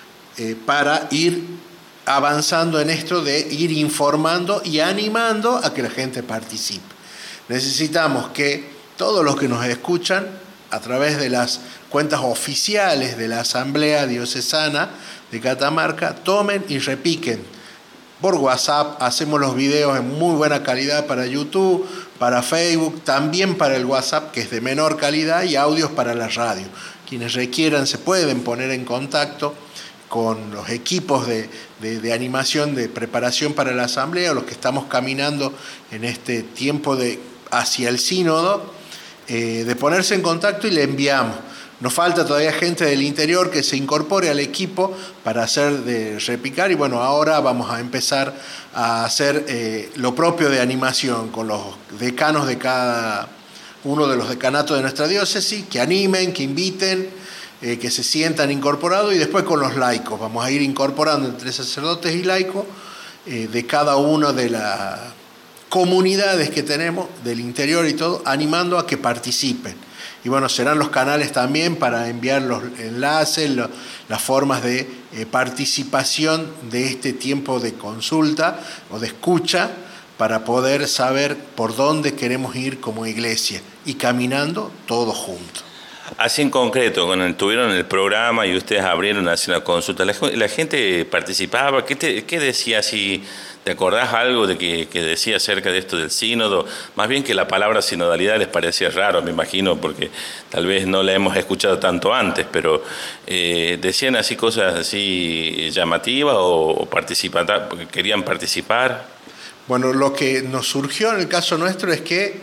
para ir avanzando en esto de ir informando y animando a que la gente participe. Necesitamos que todos los que nos escuchan a través de las cuentas oficiales de la Asamblea Diocesana de Catamarca tomen y repiquen por WhatsApp. Hacemos los videos en muy buena calidad para YouTube, para Facebook, también para el WhatsApp, que es de menor calidad, y audios para la radio. Quienes requieran se pueden poner en contacto con los equipos de animación, de preparación para la asamblea, o los que estamos caminando en este tiempo hacia el sínodo, de ponerse en contacto y le enviamos. Nos falta todavía gente del interior que se incorpore al equipo para hacer de repicar, y bueno, ahora vamos a empezar a hacer lo propio de animación con los decanos de cada uno de los decanatos de nuestra diócesis, que animen, que inviten, que se sientan incorporados, y después con los laicos. Vamos a ir incorporando entre sacerdotes y laicos de cada una de las comunidades que tenemos, del interior y todo, animando a que participen. Y bueno, serán los canales también para enviar los enlaces, las formas de participación de este tiempo de consulta o de escucha, para poder saber por dónde queremos ir como iglesia y caminando todos juntos. Así en concreto, cuando estuvieron en el programa y ustedes abrieron así una consulta, ¿la gente participaba? ¿Qué decía? Si ¿te acordás algo de que decía acerca de esto del sínodo? Más bien que la palabra sinodalidad les parecía raro, me imagino, porque tal vez no la hemos escuchado tanto antes, pero ¿decían así cosas así llamativas o querían participar? Bueno, lo que nos surgió en el caso nuestro es que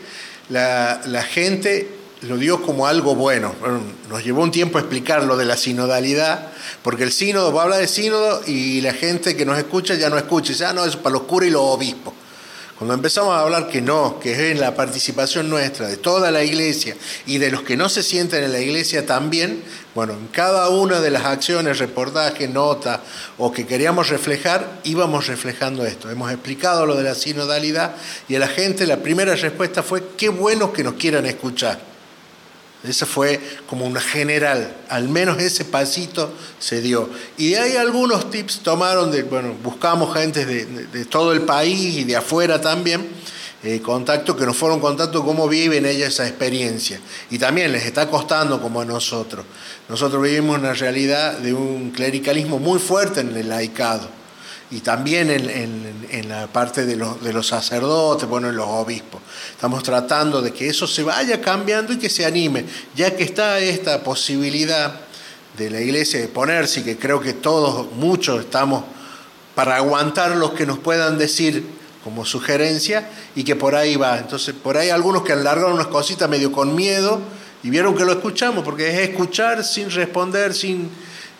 la gente lo dio como algo bueno. Bueno, nos llevó un tiempo explicar lo de la sinodalidad, porque el sínodo, va a hablar de sínodo y la gente que nos escucha ya no escucha, dice, no, eso es para los curas y los obispos. Cuando empezamos a hablar que no, que es en la participación nuestra, de toda la iglesia y de los que no se sienten en la iglesia también, bueno, en cada una de las acciones, reportaje, nota o que queríamos reflejar, íbamos reflejando esto. Hemos explicado lo de la sinodalidad y a la gente la primera respuesta fue, qué bueno que nos quieran escuchar. Esa fue como una general, al menos ese pasito se dio. Y de ahí algunos tips tomaron, buscamos gente de todo el país y de afuera también, contacto que nos fueron contacto cómo viven ellas esa experiencia. Y también les está costando como a nosotros. Nosotros vivimos una realidad de un clericalismo muy fuerte en el laicado. Y también en la parte de los sacerdotes, en los obispos. Estamos tratando de que eso se vaya cambiando y que se anime, ya que está esta posibilidad de la iglesia de ponerse, y que creo que muchos estamos para aguantar los que nos puedan decir como sugerencia, y que por ahí va. Entonces, por ahí algunos que alargaron unas cositas medio con miedo, y vieron que lo escuchamos, porque es escuchar sin responder, sin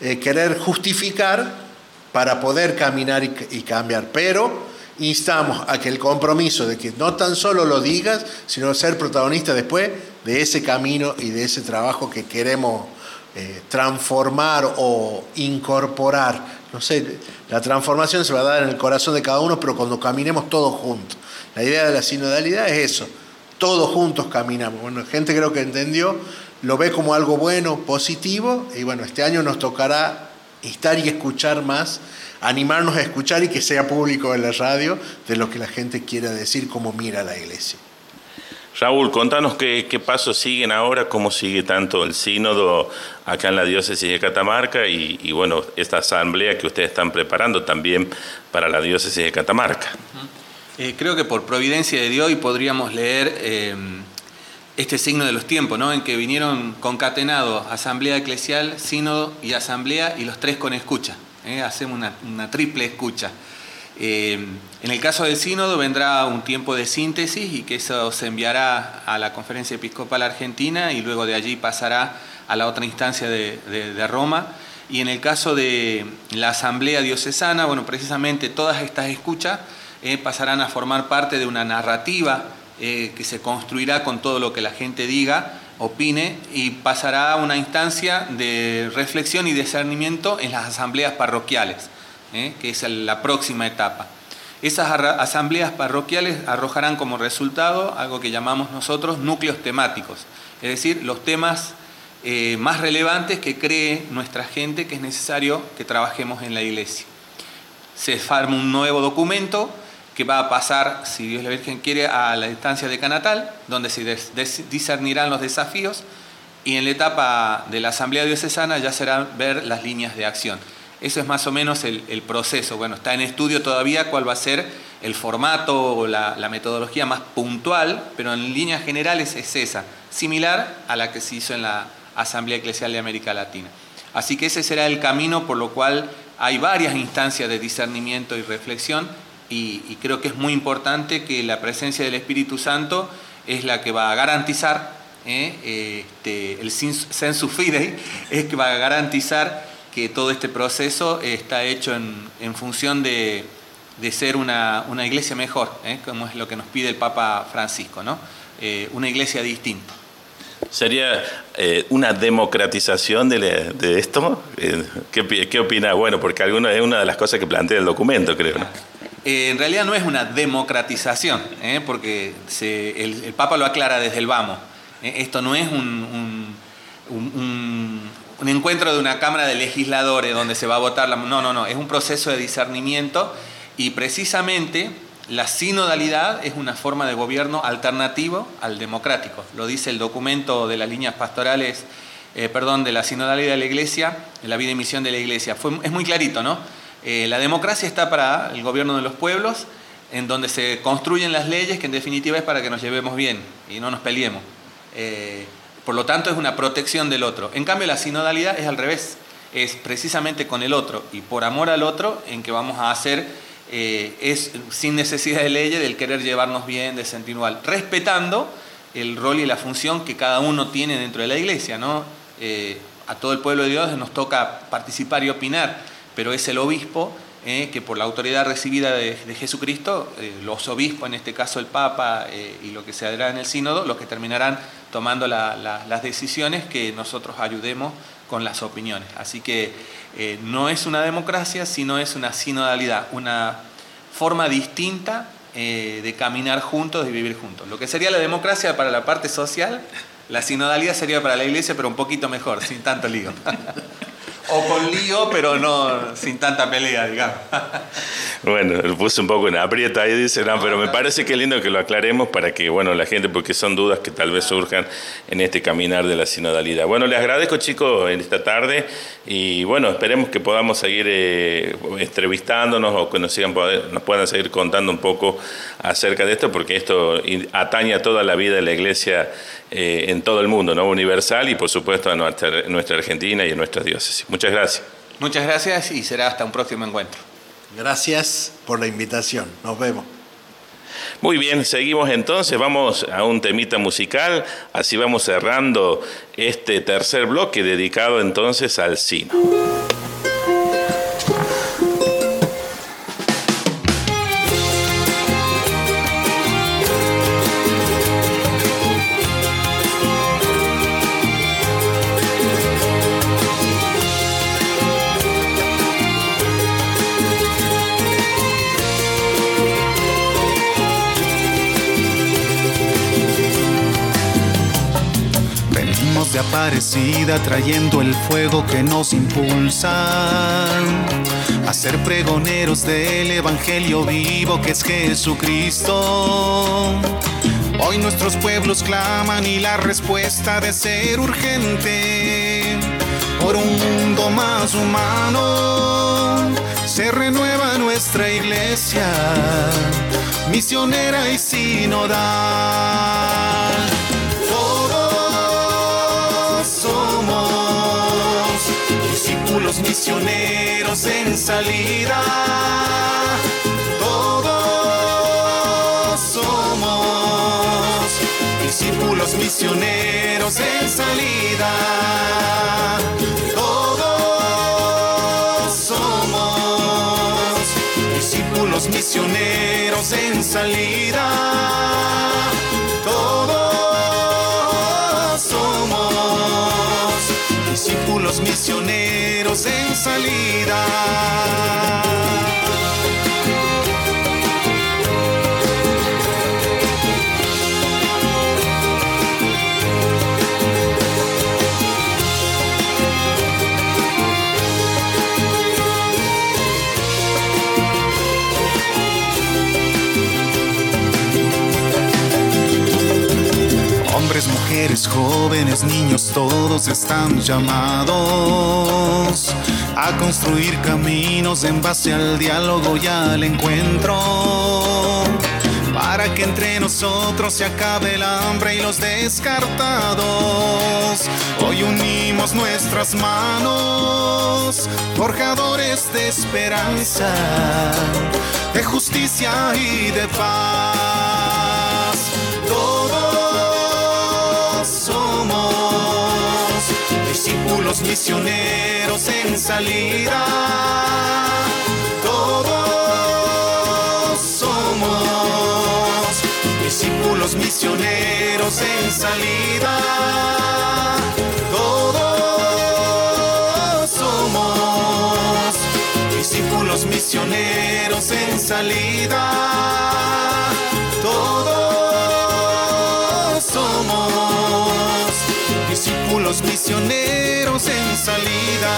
querer justificar para poder caminar y cambiar, pero instamos a que el compromiso de que no tan solo lo digas, sino ser protagonista después de ese camino y de ese trabajo que queremos transformar o incorporar. No sé, la transformación se va a dar en el corazón de cada uno, pero cuando caminemos todos juntos. La idea de la sinodalidad es eso, todos juntos caminamos. Bueno, la gente creo que entendió, lo ve como algo bueno, positivo, y bueno, este año nos tocará estar y escuchar más, animarnos a escuchar y que sea público en la radio de lo que la gente quiera decir, cómo mira la iglesia. Raúl, contanos qué pasos siguen ahora, cómo sigue tanto el sínodo acá en la diócesis de Catamarca y bueno, esta asamblea que ustedes están preparando también para la diócesis de Catamarca. Creo que por providencia de Dios y podríamos leer este signo de los tiempos, ¿no? En que vinieron concatenados asamblea eclesial, sínodo y asamblea, y los tres con escucha. Hacemos una triple escucha. En el caso del sínodo vendrá un tiempo de síntesis y que eso se enviará a la Conferencia Episcopal Argentina y luego de allí pasará a la otra instancia de Roma. Y en el caso de la asamblea diocesana, bueno, precisamente todas estas escuchas pasarán a formar parte de una narrativa que se construirá con todo lo que la gente diga, opine, y pasará a una instancia de reflexión y discernimiento en las asambleas parroquiales, que es la próxima etapa. Esas asambleas parroquiales arrojarán como resultado algo que llamamos nosotros núcleos temáticos, es decir, los temas más relevantes que cree nuestra gente que es necesario que trabajemos en la iglesia. Se forma un nuevo documento que va a pasar, si Dios la Virgen quiere, a la instancia decanatal, donde se discernirán los desafíos, y en la etapa de la Asamblea Diocesana ya será ver las líneas de acción. Eso es más o menos el proceso. Bueno, está en estudio todavía cuál va a ser el formato o la metodología más puntual, pero en líneas generales es esa, similar a la que se hizo en la Asamblea Eclesial de América Latina. Así que ese será el camino por lo cual hay varias instancias de discernimiento y reflexión, y creo que es muy importante que la presencia del Espíritu Santo es la que va a garantizar, el sensu fidei, es que va a garantizar que todo este proceso está hecho en función de ser una iglesia mejor, como es lo que nos pide el Papa Francisco, ¿no? Una iglesia distinta. ¿Sería una democratización de esto? ¿Qué opina? Bueno, porque es una de las cosas que plantea el documento, creo, ¿no? En realidad no es una democratización, porque el Papa lo aclara desde el vamos. Esto no es un encuentro de una Cámara de Legisladores donde se va a votar No, es un proceso de discernimiento, y precisamente la sinodalidad es una forma de gobierno alternativo al democrático. Lo dice el documento de las líneas pastorales, de la sinodalidad de la Iglesia, de la vida y misión de la Iglesia. Es muy clarito, ¿no? La democracia está para el gobierno de los pueblos, en donde se construyen las leyes, que en definitiva es para que nos llevemos bien y no nos peleemos. Por lo tanto, es una protección del otro. En cambio, la sinodalidad es al revés. Es precisamente con el otro y por amor al otro en que vamos a hacer, es sin necesidad de leyes, del querer llevarnos bien, de sentir igual, respetando el rol y la función que cada uno tiene dentro de la iglesia, ¿no? A todo el pueblo de Dios nos toca participar y opinar, pero es el obispo que por la autoridad recibida de Jesucristo, los obispos, en este caso el Papa, y lo que se hará en el sínodo, los que terminarán tomando las decisiones que nosotros ayudemos con las opiniones. Así que no es una democracia, sino es una sinodalidad, una forma distinta de caminar juntos, de vivir juntos. Lo que sería la democracia para la parte social, la sinodalidad sería para la iglesia, pero un poquito mejor, sin tanto lío. O con lío, pero no sin tanta pelea, digamos. Bueno, lo puse un poco en aprieta ahí, dice, no, pero me parece que es lindo que lo aclaremos para que, bueno, la gente, porque son dudas que tal vez surjan en este caminar de la sinodalidad. Bueno, les agradezco, chicos, en esta tarde, y bueno, esperemos que podamos seguir entrevistándonos o que nos puedan seguir contando un poco acerca de esto, porque esto atañe a toda la vida de la iglesia en todo el mundo, ¿no? Universal, y por supuesto a nuestra Argentina y a nuestras diócesis. Muchas gracias. Muchas gracias, y será hasta un próximo encuentro. Gracias por la invitación. Nos vemos. Muy bien, seguimos entonces, vamos a un temita musical, así vamos cerrando este tercer bloque dedicado entonces al Sino. De Aparecida trayendo el fuego que nos impulsa a ser pregoneros del evangelio vivo que es Jesucristo. Hoy nuestros pueblos claman y la respuesta ha de ser urgente. Por un mundo más humano se renueva nuestra iglesia, misionera y sinodal. Discípulos misioneros en salida, todos somos discípulos misioneros en salida, todos somos discípulos misioneros en salida, todos somos discípulos misioneros en salida. Hombres, mujeres, jóvenes, niños, todos están llamados a construir caminos en base al diálogo y al encuentro, para que entre nosotros se acabe el hambre y los descartados. Hoy unimos nuestras manos, forjadores de esperanza, de justicia y de paz. Todos somos discípulos misioneros en salida. Todos somos discípulos misioneros en salida. Todos somos discípulos misioneros en salida. Todos somos discípulos misioneros en salida.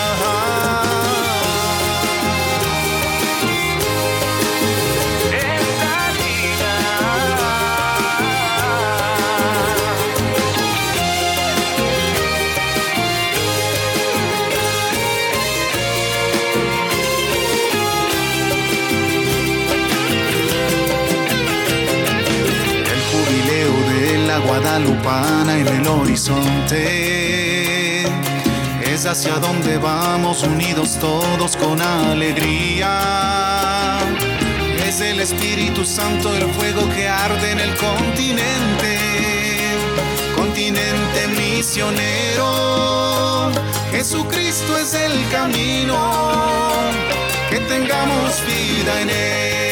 Guadalupana en el horizonte es hacia donde vamos, unidos todos con alegría. Es el Espíritu Santo el fuego que arde en el continente, continente misionero. Jesucristo es el camino, que tengamos vida en él.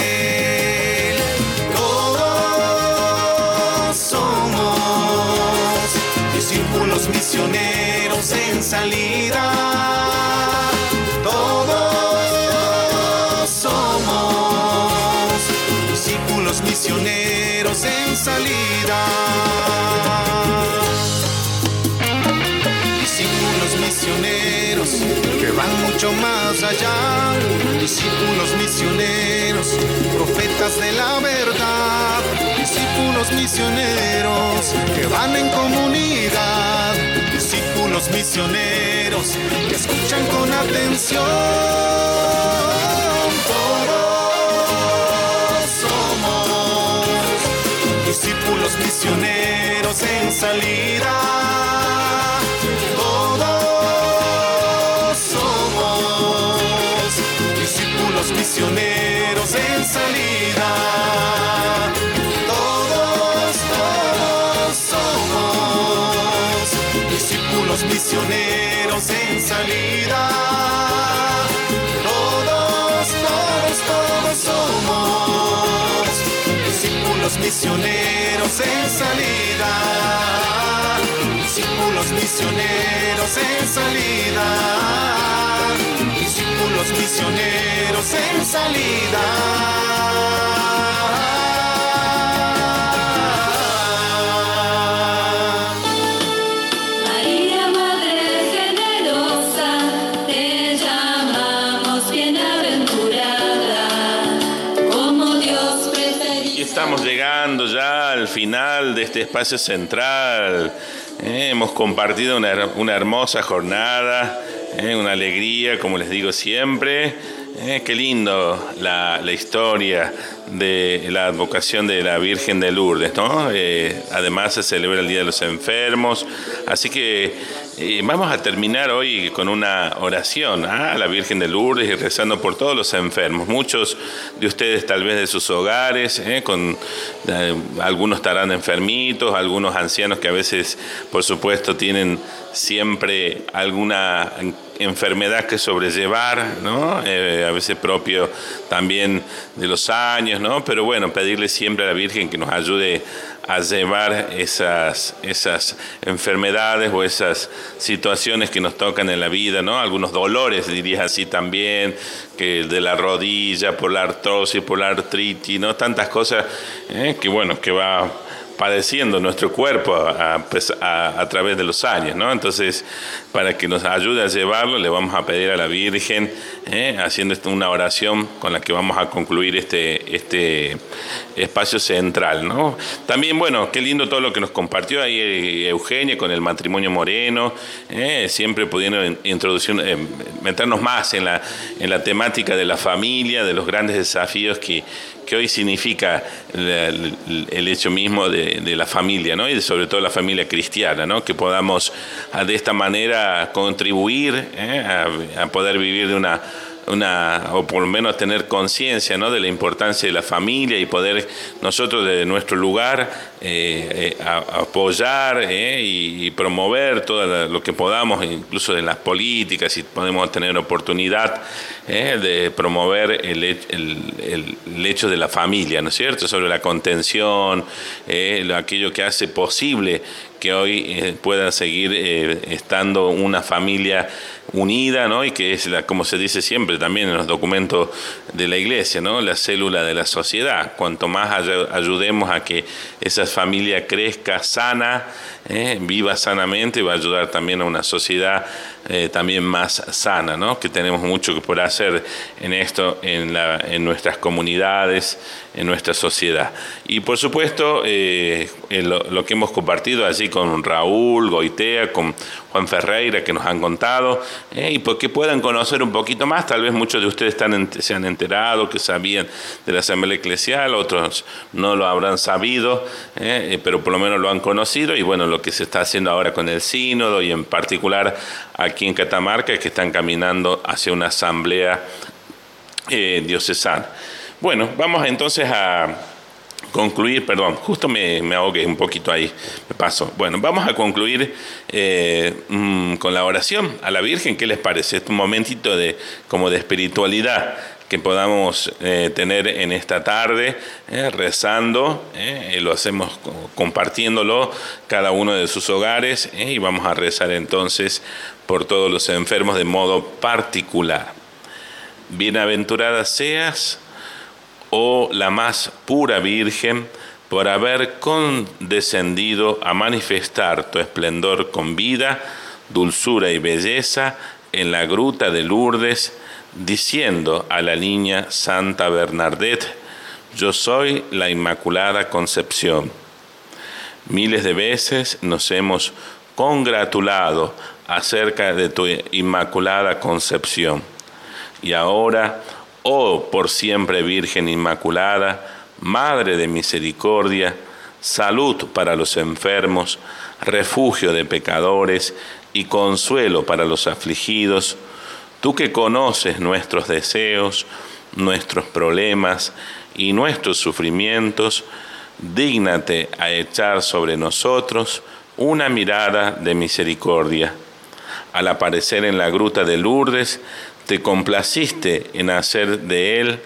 Discípulos misioneros en salida. Todos somos discípulos misioneros en salida. Discípulos misioneros que van mucho más allá. Discípulos misioneros, profetas de la verdad. Discípulos misioneros que van en comunidad. Discípulos misioneros que escuchan con atención. Todos somos discípulos misioneros en salida. Todos somos discípulos misioneros en salida. en salida, discípulos misioneros en salida, discípulos misioneros en salida. Estamos llegando ya al final de este espacio central. Hemos compartido una hermosa jornada, una alegría, como les digo siempre. Qué lindo la historia de la advocación de la Virgen de Lourdes, ¿no? Además se celebra el Día de los Enfermos, así que vamos a terminar hoy con una oración a la Virgen de Lourdes y rezando por todos los enfermos. Muchos de ustedes tal vez de sus hogares, algunos estarán enfermitos, algunos ancianos que a veces, por supuesto, tienen siempre alguna enfermedad que sobrellevar, ¿no? A veces propio también de los años, ¿no? Pero bueno, pedirle siempre a la Virgen que nos ayude a llevar esas enfermedades o esas situaciones que nos tocan en la vida, ¿no? Algunos dolores, dirías así también, que de la rodilla, por la artrosis, por la artritis, ¿no? Tantas cosas que bueno, que va padeciendo nuestro cuerpo a través de los años, ¿no? Entonces, para que nos ayude a llevarlo, le vamos a pedir a la Virgen, haciendo una oración con la que vamos a concluir este espacio central, ¿no? También, bueno, qué lindo todo lo que nos compartió ahí Eugenia con el matrimonio Moreno, siempre pudiendo meternos más en la temática de la familia, de los grandes desafíos que hoy significa el hecho mismo de la familia, ¿no? Y sobre todo la familia cristiana, ¿no? Que podamos de esta manera contribuir a poder vivir de o por lo menos tener conciencia, ¿no? De la importancia de la familia y poder nosotros desde nuestro lugar apoyar y promover todo lo que podamos, incluso en las políticas, si podemos tener oportunidad de promover el hecho de la familia, ¿no es cierto? Sobre la contención, aquello que hace posible que hoy pueda seguir estando una familia unida, ¿no? Y que es, como se dice siempre también en los documentos de la Iglesia, ¿no? La célula de la sociedad. Cuanto más ayudemos a que esa familia crezca sana, viva sanamente, va a ayudar también a una sociedad también más sana, ¿no? Que tenemos mucho por hacer en esto, en nuestras comunidades, en nuestra sociedad. Y por supuesto, lo que hemos compartido allí con Raúl Goitea, con Juan Ferreira, que nos han contado, y porque puedan conocer un poquito más. Tal vez muchos de ustedes se han enterado, que sabían de la Asamblea Eclesial, otros no lo habrán sabido, pero por lo menos lo han conocido. Y bueno, lo que se está haciendo ahora con el sínodo y en particular aquí en Catamarca, es que están caminando hacia una asamblea diocesana. Bueno, vamos entonces a concluir, perdón, justo me ahogué un poquito ahí, me paso. Bueno, vamos a concluir con la oración a la Virgen. ¿Qué les parece? Es un momentito como de espiritualidad que podamos tener en esta tarde, rezando, lo hacemos compartiéndolo cada uno de sus hogares, y vamos a rezar entonces por todos los enfermos de modo particular. Bienaventurada seas, oh la más pura Virgen, por haber condescendido a manifestar tu esplendor con vida, dulzura y belleza en la gruta de Lourdes, diciendo a la niña Santa Bernadette: yo soy la Inmaculada Concepción. Miles de veces nos hemos congratulado acerca de tu Inmaculada Concepción. Y ahora, oh por siempre Virgen Inmaculada, Madre de Misericordia, salud para los enfermos, refugio de pecadores y consuelo para los afligidos, tú que conoces nuestros deseos, nuestros problemas y nuestros sufrimientos, dígnate a echar sobre nosotros una mirada de misericordia. Al aparecer en la gruta de Lourdes, te complaciste en hacer de él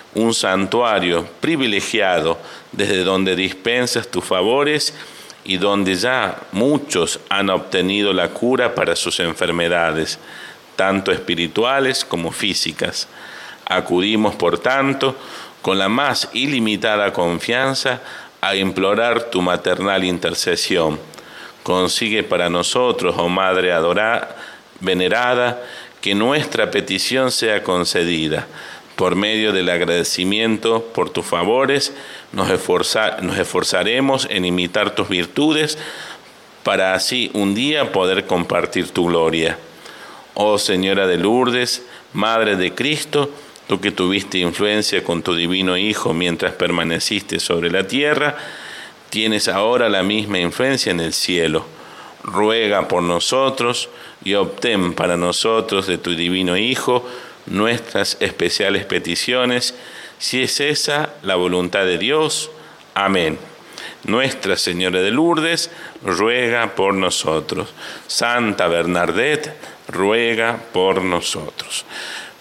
un santuario privilegiado desde donde dispensas tus favores y donde ya muchos han obtenido la cura para sus enfermedades, tanto espirituales como físicas. Acudimos, por tanto, con la más ilimitada confianza a implorar tu maternal intercesión. Consigue para nosotros, oh Madre adorada, venerada, que nuestra petición sea concedida. Por medio del agradecimiento por tus favores, nos esforzaremos en imitar tus virtudes para así un día poder compartir tu gloria. Oh Señora de Lourdes, Madre de Cristo, tú que tuviste influencia con tu divino Hijo mientras permaneciste sobre la tierra, tienes ahora la misma influencia en el cielo. Ruega por nosotros y obtén para nosotros de tu divino Hijo nuestras especiales peticiones, si es esa la voluntad de Dios. Amén. Nuestra Señora de Lourdes, ruega por nosotros. Santa Bernadette, ruega por nosotros.